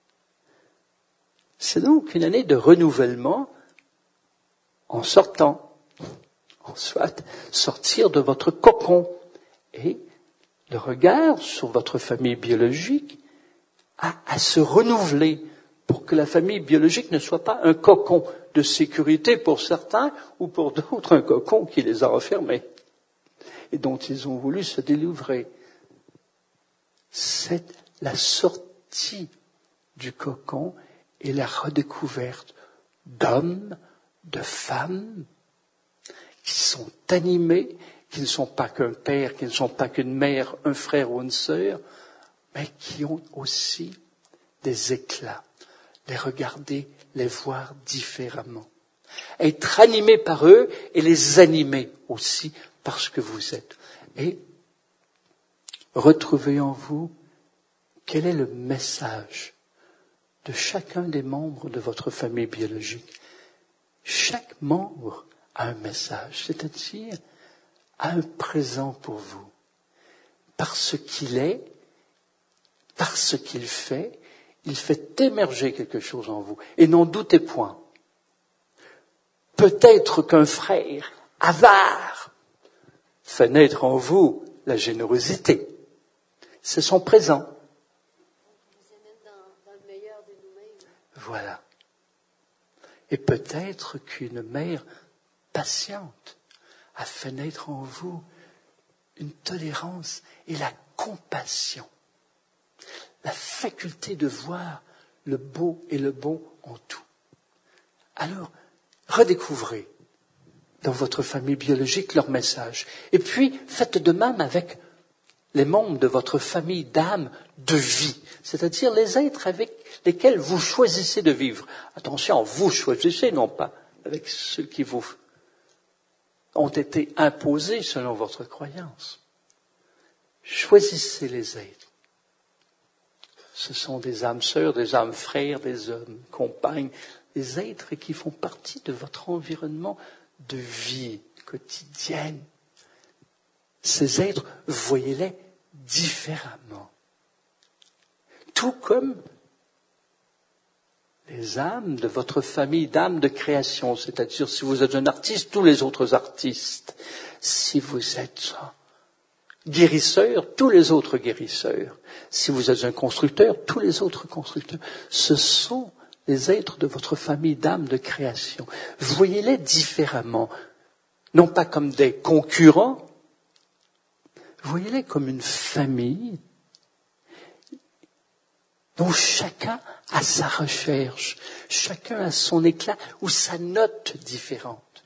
C'est donc une année de renouvellement en sortant, en soit sortir de votre cocon et le regard sur votre famille biologique a à se renouveler pour que la famille biologique ne soit pas un cocon de sécurité pour certains ou pour d'autres un cocon qui les a enfermés et dont ils ont voulu se délivrer. C'est la sortie du cocon et la redécouverte d'hommes, de femmes qui sont animés, qui ne sont pas qu'un père, qui ne sont pas qu'une mère, un frère ou une sœur, mais qui ont aussi des éclats. Les regarder, les voir différemment. Être animés par eux et les animer aussi parce que vous êtes. Et retrouvez en vous quel est le message de chacun des membres de votre famille biologique. Chaque membre a un message, c'est-à-dire a un présent pour vous. Parce qu'il est, parce qu'il fait, il fait émerger quelque chose en vous. Et n'en doutez point. Peut-être qu'un frère avare fait naître en vous la générosité. C'est son présent. C'est même dans, dans le meilleur de nous-mêmes. Voilà. Et peut-être qu'une mère patiente a fait naître en vous une tolérance et la compassion, la faculté de voir le beau et le bon en tout. Alors, redécouvrez dans votre famille biologique leur message. Et puis, faites de même avec les membres de votre famille d'âme de vie, c'est-à-dire les êtres avec lesquels vous choisissez de vivre. Attention, vous choisissez, non pas avec ceux qui vous ont été imposés selon votre croyance. Choisissez les êtres. Ce sont des âmes sœurs, des âmes frères, des hommes, compagnes, des êtres qui font partie de votre environnement de vie quotidienne. Ces êtres, voyez-les différemment. Tout comme les âmes de votre famille d'âmes de création, c'est-à-dire si vous êtes un artiste, tous les autres artistes. Si vous êtes un guérisseur, tous les autres guérisseurs. Si vous êtes un constructeur, tous les autres constructeurs. Ce sont les êtres de votre famille d'âmes de création. Voyez-les différemment, non pas comme des concurrents, voyez-les comme une famille dont chacun a sa recherche, chacun a son éclat ou sa note différente.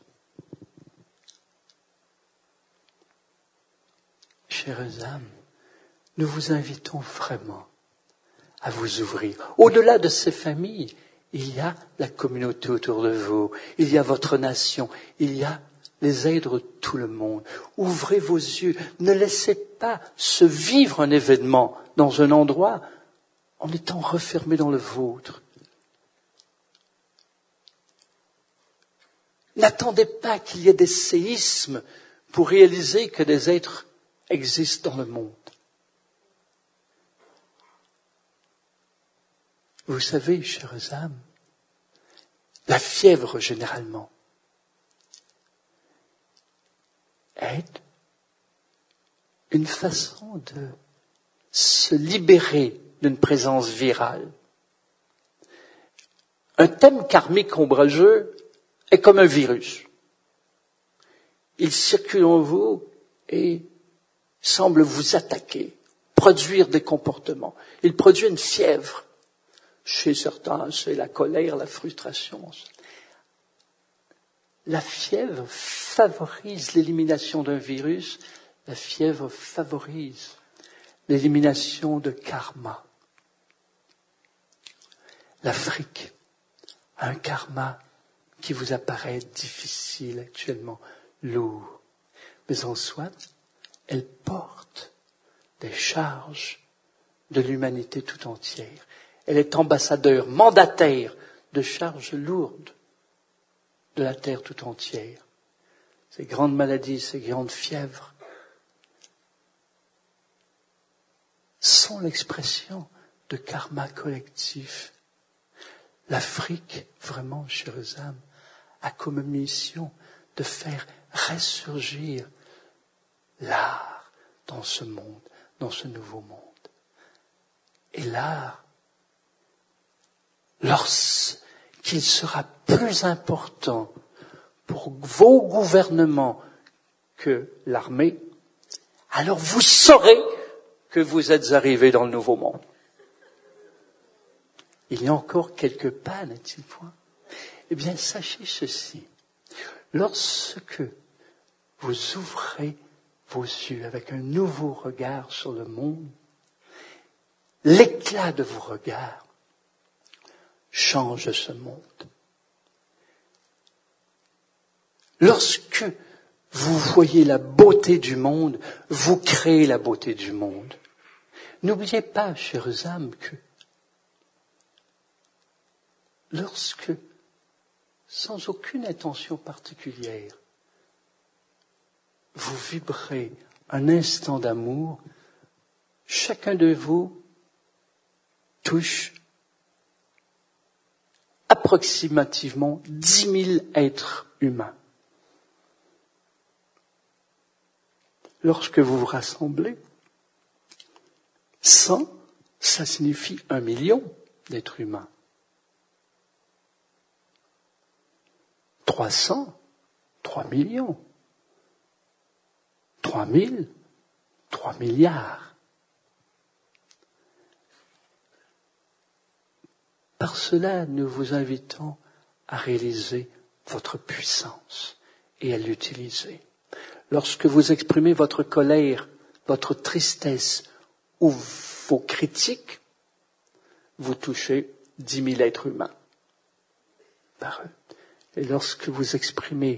Chères âmes, nous vous invitons vraiment à vous ouvrir. Au-delà de ces familles, il y a la communauté autour de vous, il y a votre nation, il y a les êtres de tout le monde. Ouvrez vos yeux, ne laissez pas se vivre un événement dans un endroit en étant refermé dans le vôtre. N'attendez pas qu'il y ait des séismes pour réaliser que des êtres existent dans le monde. Vous savez, chères âmes, la fièvre généralement est une façon de se libérer d'une présence virale. Un thème karmique ombrageux est comme un virus. Il circule en vous et semble vous attaquer, produire des comportements. Il produit une fièvre. Chez certains, c'est la colère, la frustration. La fièvre favorise l'élimination d'un virus. La fièvre favorise l'élimination de karma. L'Afrique a un karma qui vous apparaît difficile actuellement, lourd. Mais en soi, elle porte des charges de l'humanité tout entière. Elle est ambassadeur, mandataire de charges lourdes de la terre tout entière. Ces grandes maladies, ces grandes fièvres sont l'expression de karma collectif. L'Afrique, vraiment, chères âmes, a comme mission de faire ressurgir l'art dans ce monde, dans ce nouveau monde. Et l'art, lorsqu'il sera plus important pour vos gouvernements que l'armée, alors vous saurez que vous êtes arrivés dans le nouveau monde. Il y a encore quelques pas, n'est-il point? Eh bien, sachez ceci. Lorsque vous ouvrez vos yeux avec un nouveau regard sur le monde, l'éclat de vos regards change ce monde. Lorsque vous voyez la beauté du monde, vous créez la beauté du monde. N'oubliez pas, chères âmes, que lorsque, sans aucune intention particulière, vous vibrez un instant d'amour, chacun de vous touche approximativement dix mille êtres humains. Lorsque vous vous rassemblez, cent, ça signifie un million d'êtres humains. trois cents, trois millions, trois mille, trois milliards. Par cela, nous vous invitons à réaliser votre puissance et à l'utiliser. Lorsque vous exprimez votre colère, votre tristesse ou vos critiques, vous touchez dix mille êtres humains par eux. Et lorsque vous exprimez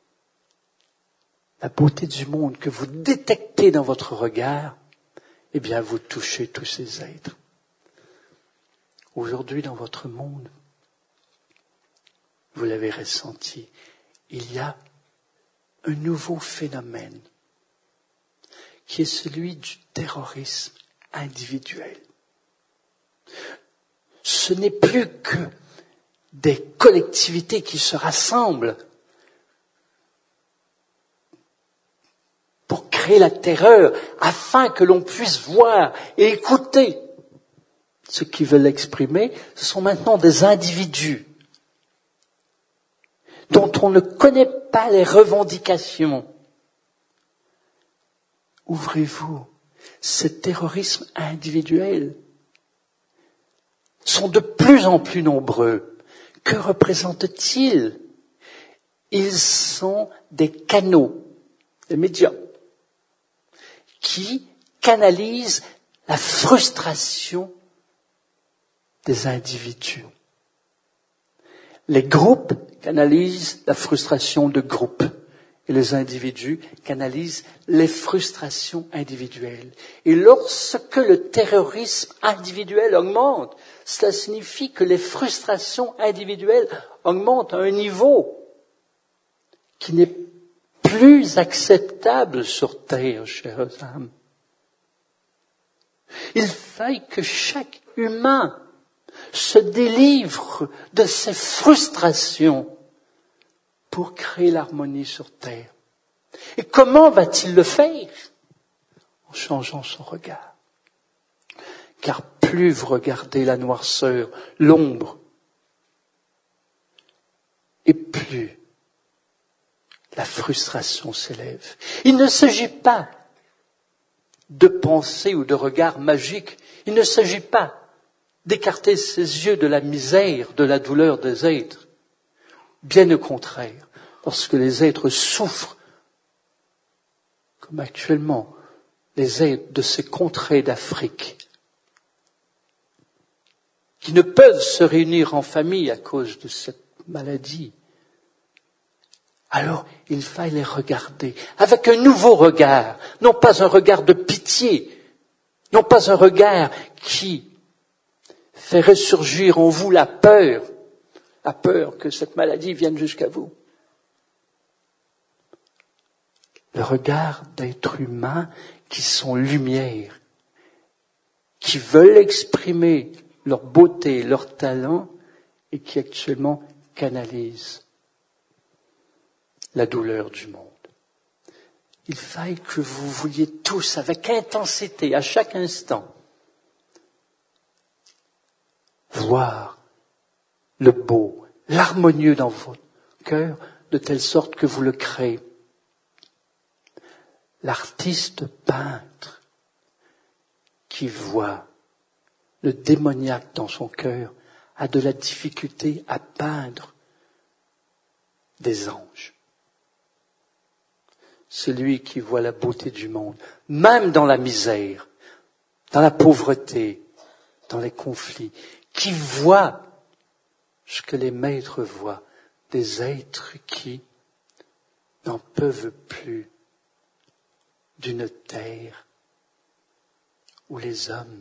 la beauté du monde que vous détectez dans votre regard, eh bien, vous touchez tous ces êtres. Aujourd'hui, dans votre monde, vous l'avez ressenti, il y a un nouveau phénomène qui est celui du terrorisme individuel. Ce n'est plus que des collectivités qui se rassemblent pour créer la terreur afin que l'on puisse voir et écouter ce qu'ils veulent exprimer. Ce sont maintenant des individus dont on ne connaît pas les revendications. Ouvrez-vous. Ces terrorismes individuels sont de plus en plus nombreux. Que représentent-ils? Ils sont des canaux, des médias, qui canalisent la frustration des individus. Les groupes canalisent la frustration de groupes et les individus canalisent les frustrations individuelles. Et lorsque le terrorisme individuel augmente, cela signifie que les frustrations individuelles augmentent à un niveau qui n'est plus acceptable sur Terre, chères âmes. Il faille que chaque humain se délivre de ses frustrations pour créer l'harmonie sur Terre. Et comment va-t-il le faire? En changeant son regard. Car plus vous regardez la noirceur, l'ombre, et plus la frustration s'élève. Il ne s'agit pas de pensée ou de regard magique. Il ne s'agit pas d'écarter ses yeux de la misère, de la douleur des êtres. Bien au contraire, lorsque les êtres souffrent, comme actuellement les êtres de ces contrées d'Afrique, qui ne peuvent se réunir en famille à cause de cette maladie, alors il faille les regarder avec un nouveau regard, non pas un regard de pitié, non pas un regard qui fait ressurgir en vous la peur, la peur que cette maladie vienne jusqu'à vous. Le regard d'êtres humains qui sont lumière, qui veulent exprimer leur beauté, leur talent et qui actuellement canalisent la douleur du monde. Il faille que vous vouliez tous, avec intensité, à chaque instant, voir le beau, l'harmonieux dans votre cœur, de telle sorte que vous le créez. L'artiste peintre qui voit le démoniaque dans son cœur a de la difficulté à peindre des anges. Celui qui voit la beauté du monde, même dans la misère, dans la pauvreté, dans les conflits, qui voit ce que les maîtres voient, des êtres qui n'en peuvent plus d'une terre où les hommes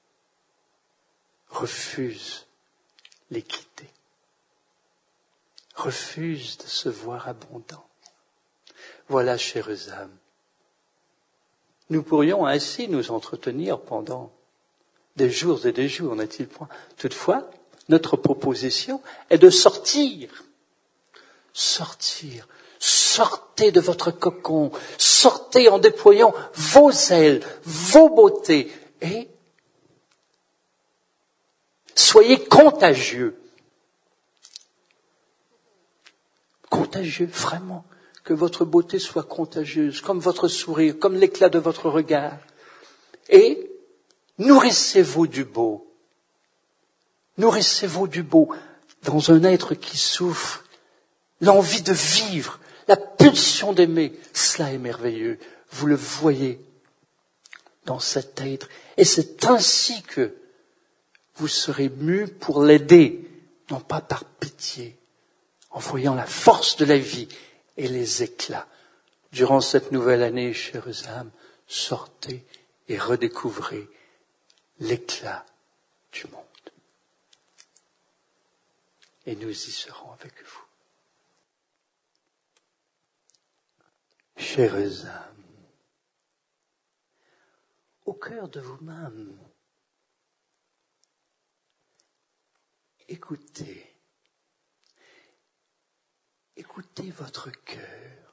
refusent l'équité, refusent de se voir abondants. Voilà, chères âmes, nous pourrions ainsi nous entretenir pendant des jours et des jours, n'est-il point? Toutefois, notre proposition est de sortir, sortir, sortez de votre cocon, sortez en déployant vos ailes, vos beautés, et soyez contagieux. contagieux, vraiment. Que votre beauté soit contagieuse, comme votre sourire, comme l'éclat de votre regard. Et nourrissez-vous du beau. Nourrissez-vous du beau dans un être qui souffre, l'envie de vivre, la pulsion d'aimer. Cela est merveilleux. Vous le voyez dans cet être. Et c'est ainsi que vous serez mus pour l'aider, non pas par pitié, en voyant la force de la vie et les éclats. Durant cette nouvelle année, chères âmes, sortez et redécouvrez l'éclat du monde. Et nous y serons avec vous. Chères âmes, au cœur de vous-même, écoutez. Écoutez votre cœur.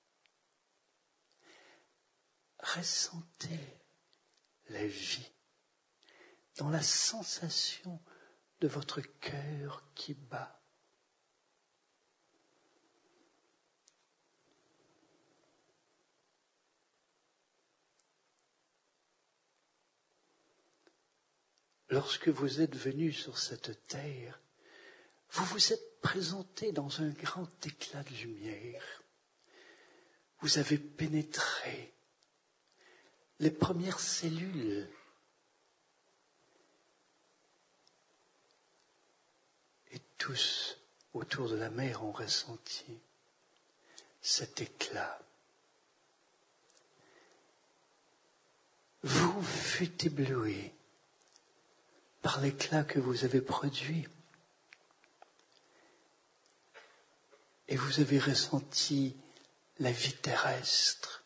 Ressentez la vie dans la sensation de votre cœur qui bat. Lorsque vous êtes venu sur cette terre, vous vous êtes présenté dans un grand éclat de lumière. Vous avez pénétré les premières cellules et tous autour de la mer ont ressenti cet éclat. Vous fûtes ébloui par l'éclat que vous avez produit. Et vous avez ressenti la vie terrestre,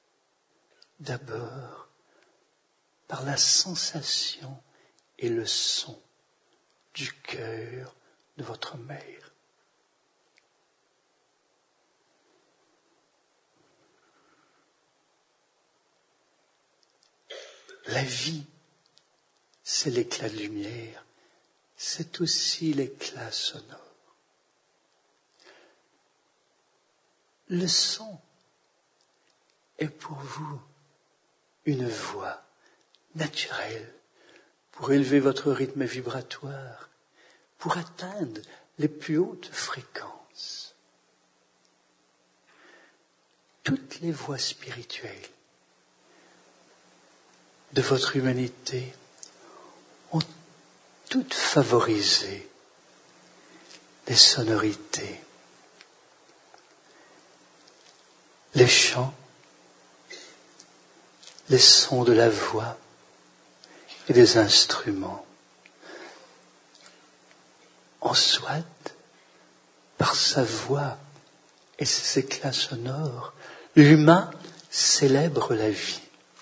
d'abord par la sensation et le son du cœur de votre mère. La vie, c'est l'éclat de lumière, c'est aussi l'éclat sonore. Le son est pour vous une voix naturelle pour élever votre rythme vibratoire, pour atteindre les plus hautes fréquences. Toutes les voies spirituelles de votre humanité ont toutes favorisé les sonorités, les chants, les sons de la voix et des instruments. En soit, par sa voix et ses éclats sonores, l'humain célèbre la vie.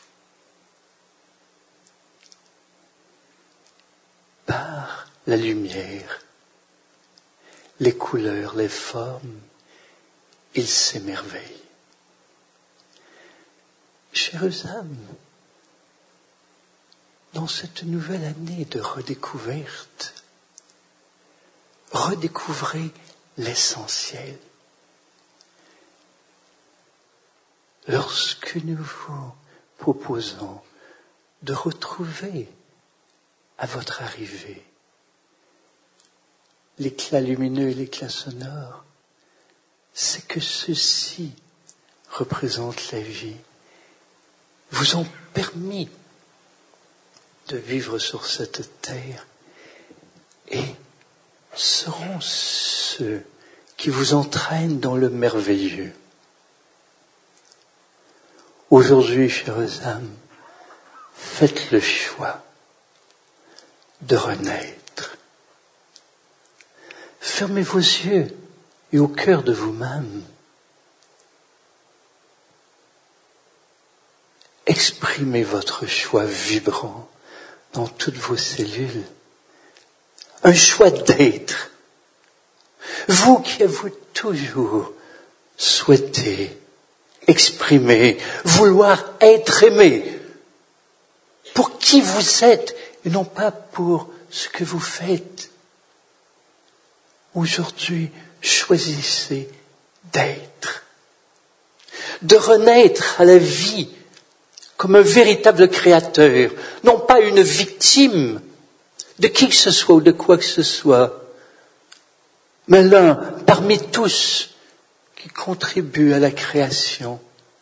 Par la lumière, les couleurs, les formes, il s'émerveille. Chères âmes, dans cette nouvelle année de redécouverte, redécouvrez l'essentiel. Lorsque nous vous proposons de retrouver à votre arrivée l'éclat lumineux et l'éclat sonore, c'est que ceux-ci représentent la vie, vous ont permis de vivre sur cette terre et seront ceux qui vous entraînent dans le merveilleux. Aujourd'hui, chères âmes, faites le choix de renaître. Fermez vos yeux et au cœur de vous-même, exprimez votre choix vibrant dans toutes vos cellules. Un choix d'être. Vous qui avez toujours souhaité, exprimer, vouloir être aimé pour qui vous êtes et non pas pour ce que vous faites. Aujourd'hui, choisissez d'être, de renaître à la vie comme un véritable créateur, non pas une victime de qui que ce soit ou de quoi que ce soit, mais l'un parmi tous qui contribue à la création,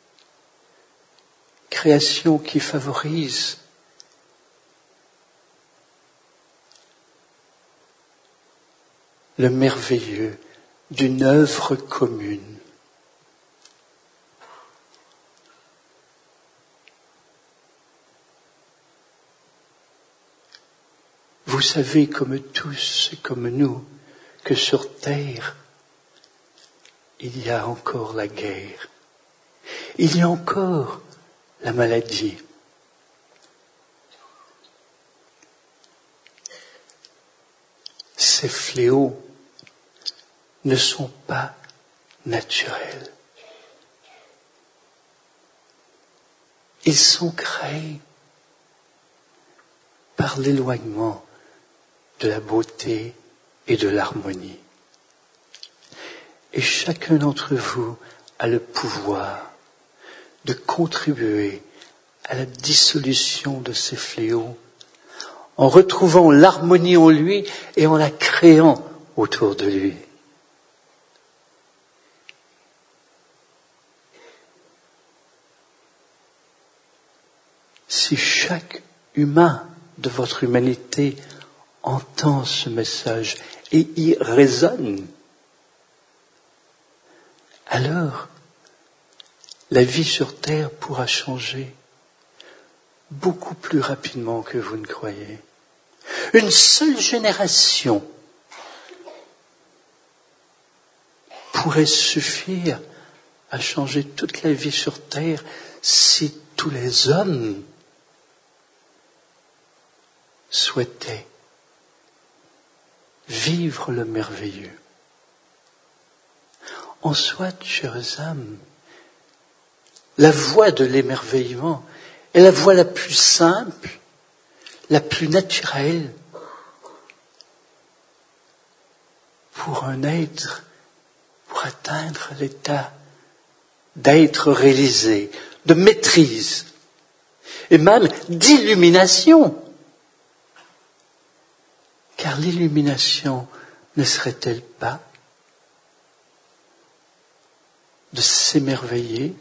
création qui favorise le merveilleux d'une œuvre commune. Vous savez comme tous et comme nous que sur terre, il y a encore la guerre, il y a encore la maladie. Ces fléaux ne sont pas naturels. Ils sont créés par l'éloignement de la beauté et de l'harmonie. Et chacun d'entre vous a le pouvoir de contribuer à la dissolution de ces fléaux en retrouvant l'harmonie en lui et en la créant autour de lui. Si chaque humain de votre humanité entend ce message et y résonne, alors la vie sur terre pourra changer beaucoup plus rapidement que vous ne croyez. Une seule génération pourrait suffire à changer toute la vie sur terre si tous les hommes souhaitaient vivre le merveilleux. En soit, chères âmes, la voie de l'émerveillement est la voie la plus simple, la plus naturelle pour un être, pour atteindre l'état d'être réalisé, de maîtrise et même d'illumination. Car l'illumination ne serait-elle pas de s'émerveiller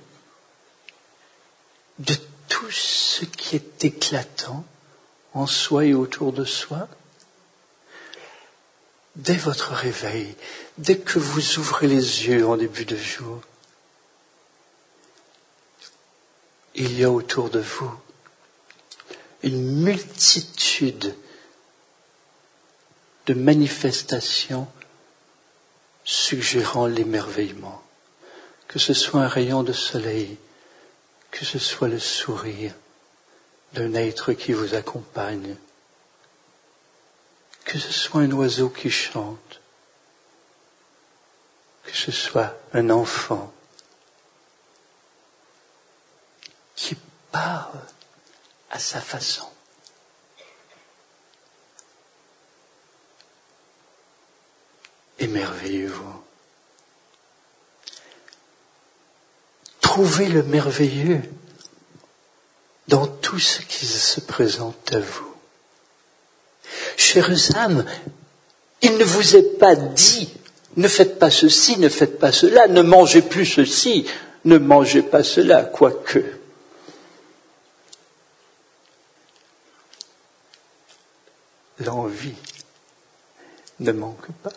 de tout ce qui est éclatant en soi et autour de soi? Dès votre réveil, dès que vous ouvrez les yeux en début de jour, il y a autour de vous une multitude de manifestations suggérant l'émerveillement. Que ce soit un rayon de soleil, que ce soit le sourire d'un être qui vous accompagne, que ce soit un oiseau qui chante, que ce soit un enfant qui parle à sa façon. Émerveillez-vous. Trouvez le merveilleux dans tout ce qui se présente à vous. Chères âmes, il ne vous est pas dit, ne faites pas ceci, ne faites pas cela, ne mangez plus ceci, ne mangez pas cela, quoique. L'envie ne manque pas.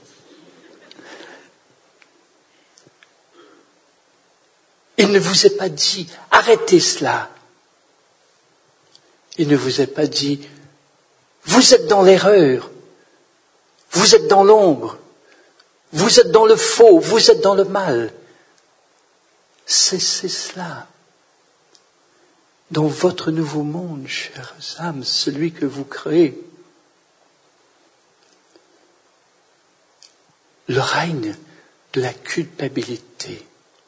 Il ne vous est pas dit, arrêtez cela. Il ne vous est pas dit, vous êtes dans l'erreur, vous êtes dans l'ombre, vous êtes dans le faux, vous êtes dans le mal. Cessez cela. Dans votre nouveau monde, chères âmes, celui que vous créez, le règne de la culpabilité,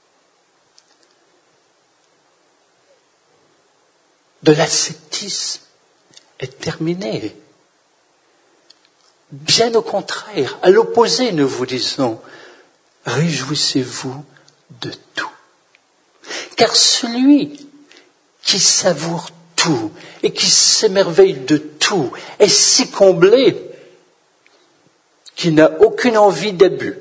de l'ascétisme est terminé. Bien au contraire, à l'opposé, nous vous disons, réjouissez-vous de tout. Car celui qui savoure tout et qui s'émerveille de tout est si comblé qu'il n'a aucune envie d'abus.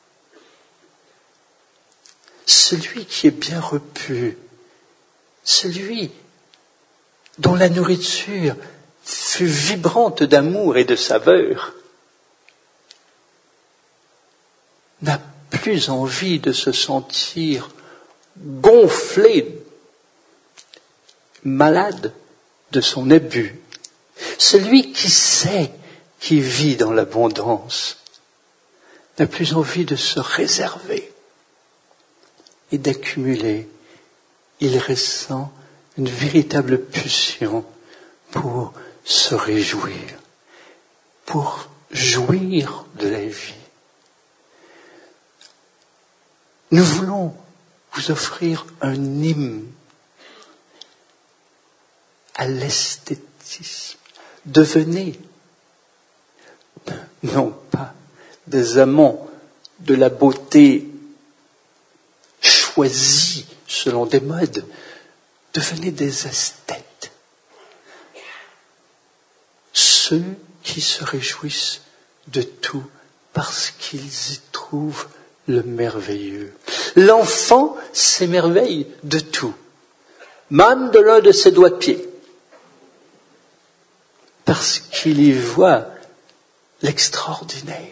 Celui qui est bien repu, celui dont la nourriture fut vibrante d'amour et de saveur, n'a plus envie de se sentir gonflé, malade de son abus. Celui qui sait, qui vit dans l'abondance, n'a plus envie de se réserver et d'accumuler. Il ressent une véritable pulsion pour se réjouir, pour jouir de la vie. Nous voulons vous offrir un hymne à l'esthétisme. Devenez, non pas des amants de la beauté choisie selon des modes, devenez des esthètes. Ceux qui se réjouissent de tout parce qu'ils y trouvent le merveilleux. L'enfant s'émerveille de tout, même de l'un de ses doigts de pied, parce qu'il y voit l'extraordinaire.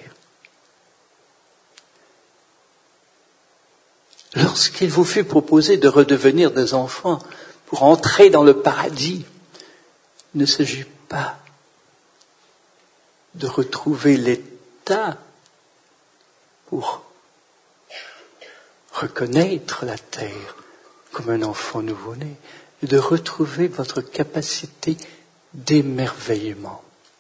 Lorsqu'il vous fut proposé de redevenir des enfants pour entrer dans le paradis, il ne s'agit pas de retrouver l'état pour reconnaître la terre comme un enfant nouveau-né et de retrouver votre capacité d'émerveillement.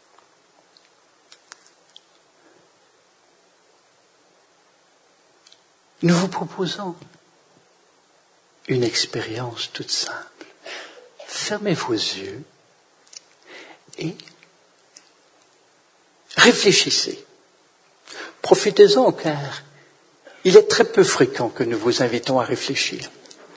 Nous vous proposons une expérience toute simple. Fermez vos yeux et réfléchissez. Profitez-en car il est très peu fréquent que nous vous invitons à réfléchir.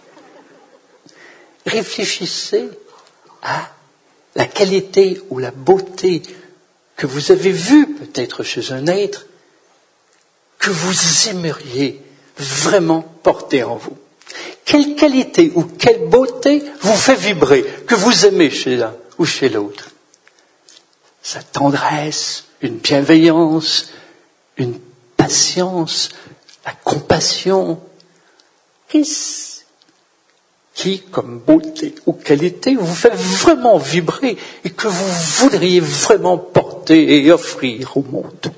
Réfléchissez à la qualité ou la beauté que vous avez vue peut-être chez un être que vous aimeriez vraiment porter en vous. Quelle qualité ou quelle beauté vous fait vibrer, que vous aimez chez l'un ou chez l'autre? Sa tendresse, une bienveillance, une patience, la compassion. Qu'est-ce qui, comme beauté ou qualité, vous fait vraiment vibrer et que vous voudriez vraiment porter et offrir au monde?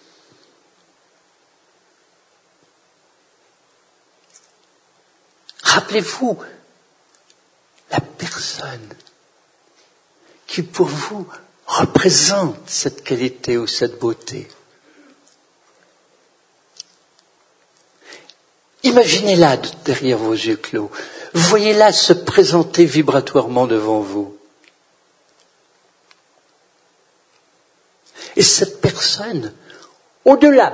Rappelez-vous la personne qui pour vous représente cette qualité ou cette beauté. Imaginez-la derrière vos yeux clos. Voyez-la se présenter vibratoirement devant vous. Et cette personne, au-delà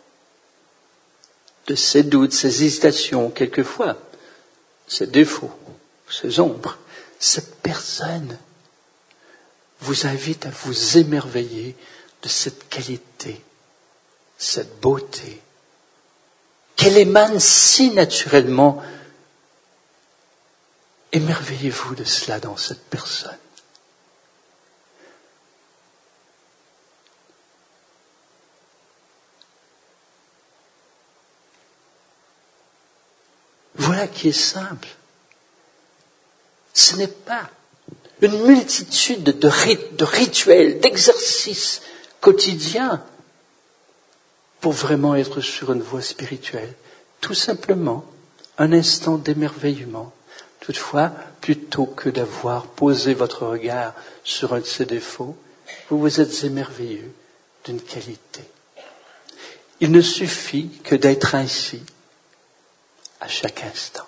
de ses doutes, ses hésitations, quelquefois, ses défauts, ses ombres, cette personne vous invite à vous émerveiller de cette qualité, cette beauté, qu'elle émane si naturellement. Émerveillez-vous de cela dans cette personne. Voilà qui est simple. Ce n'est pas une multitude de, rit- de rituels, d'exercices quotidiens pour vraiment être sur une voie spirituelle. Tout simplement, un instant d'émerveillement. Toutefois, plutôt que d'avoir posé votre regard sur un de ses défauts, vous vous êtes émerveillé d'une qualité. Il ne suffit que d'être ainsi à chaque instant.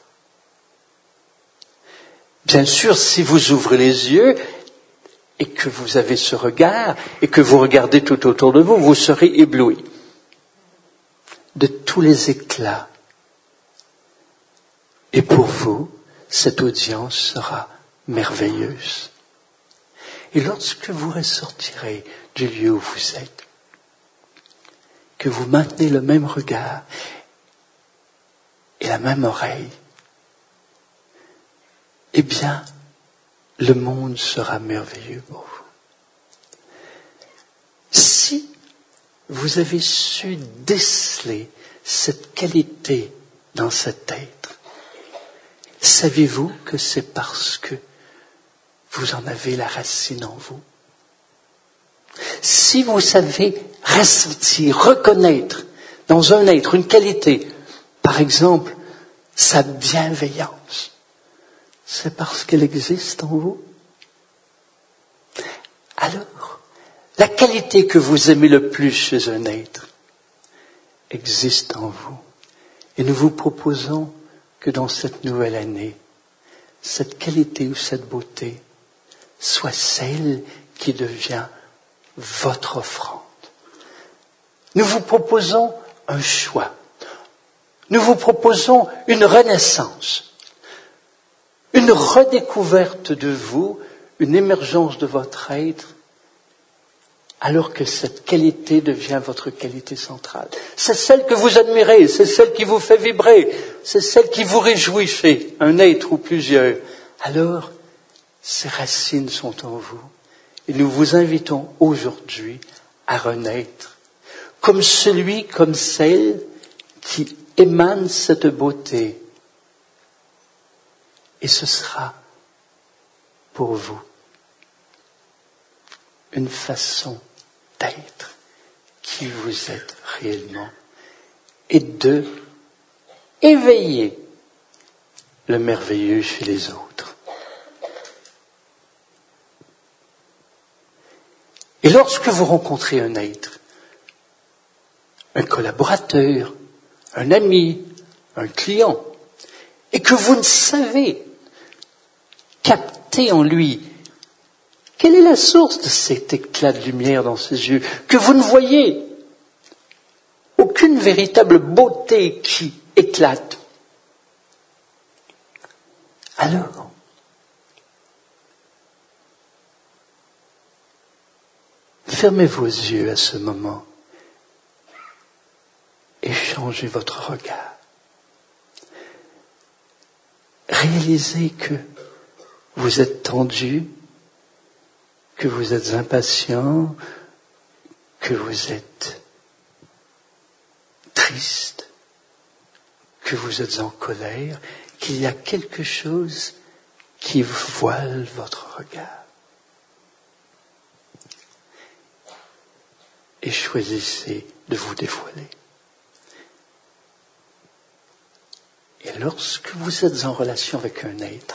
Bien sûr, si vous ouvrez les yeux et que vous avez ce regard et que vous regardez tout autour de vous, vous serez ébloui. de tous les éclats. Et pour vous, cette audience sera merveilleuse. Et lorsque vous ressortirez du lieu où vous êtes, que vous maintenez le même regard et la même oreille, eh bien, le monde sera merveilleux pour vous. Si vous avez su déceler cette qualité dans cet être, savez-vous que c'est parce que vous en avez la racine en vous? Si vous savez ressentir, reconnaître dans un être une qualité, par exemple, sa bienveillance, c'est parce qu'elle existe en vous. Alors, la qualité que vous aimez le plus chez un être existe en vous. Et nous vous proposons que dans cette nouvelle année, cette qualité ou cette beauté soit celle qui devient votre offrande. Nous vous proposons un choix. Nous vous proposons une renaissance, une redécouverte de vous, une émergence de votre être, alors que cette qualité devient votre qualité centrale. C'est celle que vous admirez, c'est celle qui vous fait vibrer, c'est celle qui vous réjouit chez un être ou plusieurs. Alors, ces racines sont en vous. Et nous vous invitons aujourd'hui à renaître comme celui, comme celle qui émane cette beauté. Et ce sera pour vous une façon d'être qui vous êtes réellement et de éveiller le merveilleux chez les autres. Et lorsque vous rencontrez un être, un collaborateur, un ami, un client, et que vous ne savez capter en lui quelle est la source de cet éclat de lumière dans ses yeux, que vous ne voyez aucune véritable beauté qui éclate, alors fermez vos yeux à ce moment et changez votre regard. Réalisez que vous êtes tendu, que vous êtes impatient, que vous êtes triste, que vous êtes en colère, qu'il y a quelque chose qui voile votre regard. Et choisissez de vous dévoiler. Et lorsque vous êtes en relation avec un être,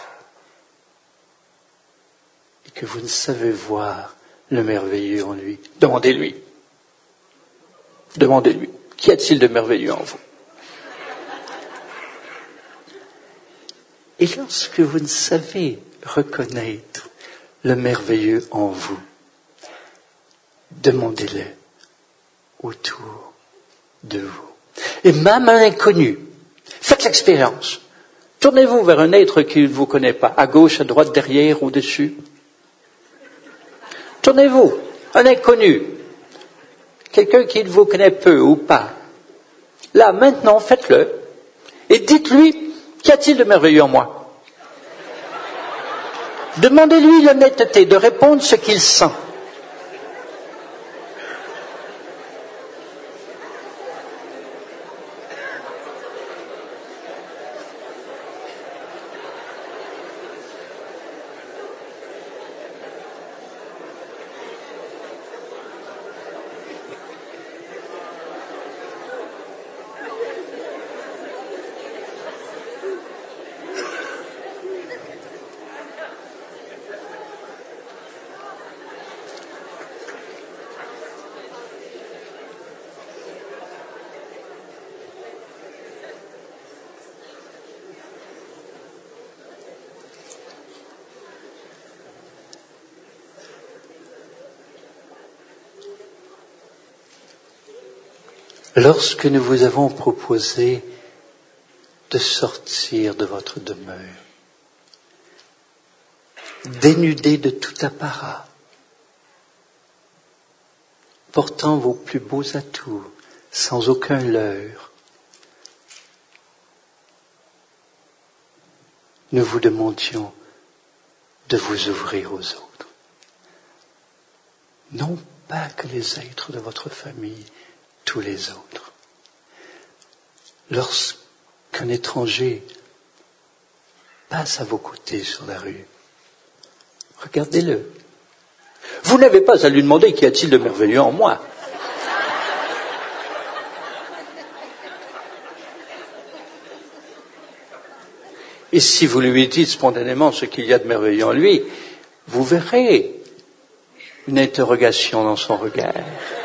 et que vous ne savez voir le merveilleux en lui, demandez-lui. Demandez-lui. Qu'y a-t-il de merveilleux en vous? Et lorsque vous ne savez reconnaître le merveilleux en vous, demandez-le autour de vous. Et même un inconnu, faites l'expérience. Tournez-vous vers un être qui ne vous connaît pas, à gauche, à droite, derrière, au-dessus. Tournez-vous, un inconnu, quelqu'un qui ne vous connaît peu ou pas. Là, maintenant, faites-le et dites-lui, qu'y a-t-il de merveilleux en moi? Demandez-lui l'honnêteté de répondre ce qu'il sent. lorsque nous vous avons proposé de sortir de votre demeure, dénudé de tout apparat, portant vos plus beaux atouts, sans aucun leurre, nous vous demandions de vous ouvrir aux autres. Non pas que les êtres de votre famille, tous les autres. Lorsqu'un étranger passe à vos côtés sur la rue, regardez-le. Vous n'avez pas à lui demander qu'y a-t-il de merveilleux en moi. Et si vous lui dites spontanément ce qu'il y a de merveilleux en lui, vous verrez une interrogation dans son regard.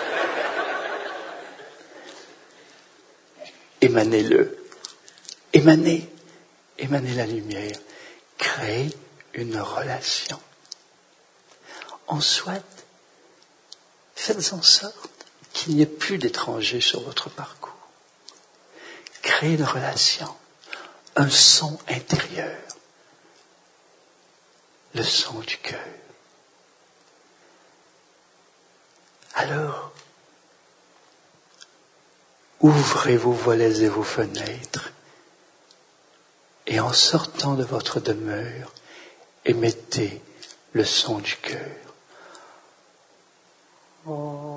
Émanez-le. Émanez. Émanez la lumière. Créez une relation. En soit, faites en sorte qu'il n'y ait plus d'étrangers sur votre parcours. Créez une relation. Un son intérieur, le son du cœur. Alors, ouvrez vos volets et vos fenêtres et en sortant de votre demeure, émettez le son du cœur. Oh.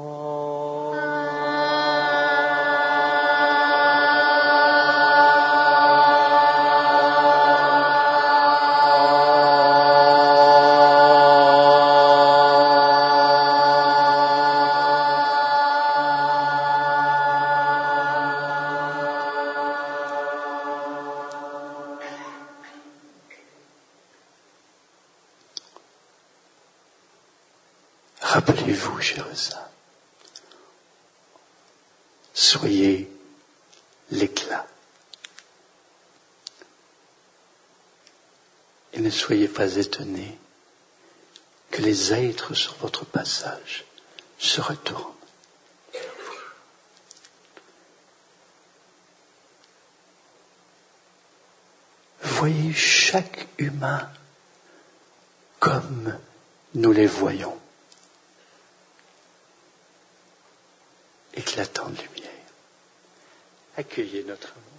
Rappelez-vous, chers âmes, soyez l'éclat. Et ne soyez pas étonnés que les êtres sur votre passage se retournent. Voyez chaque humain comme nous les voyons. Éclatante lumière. Accueillez notre amour.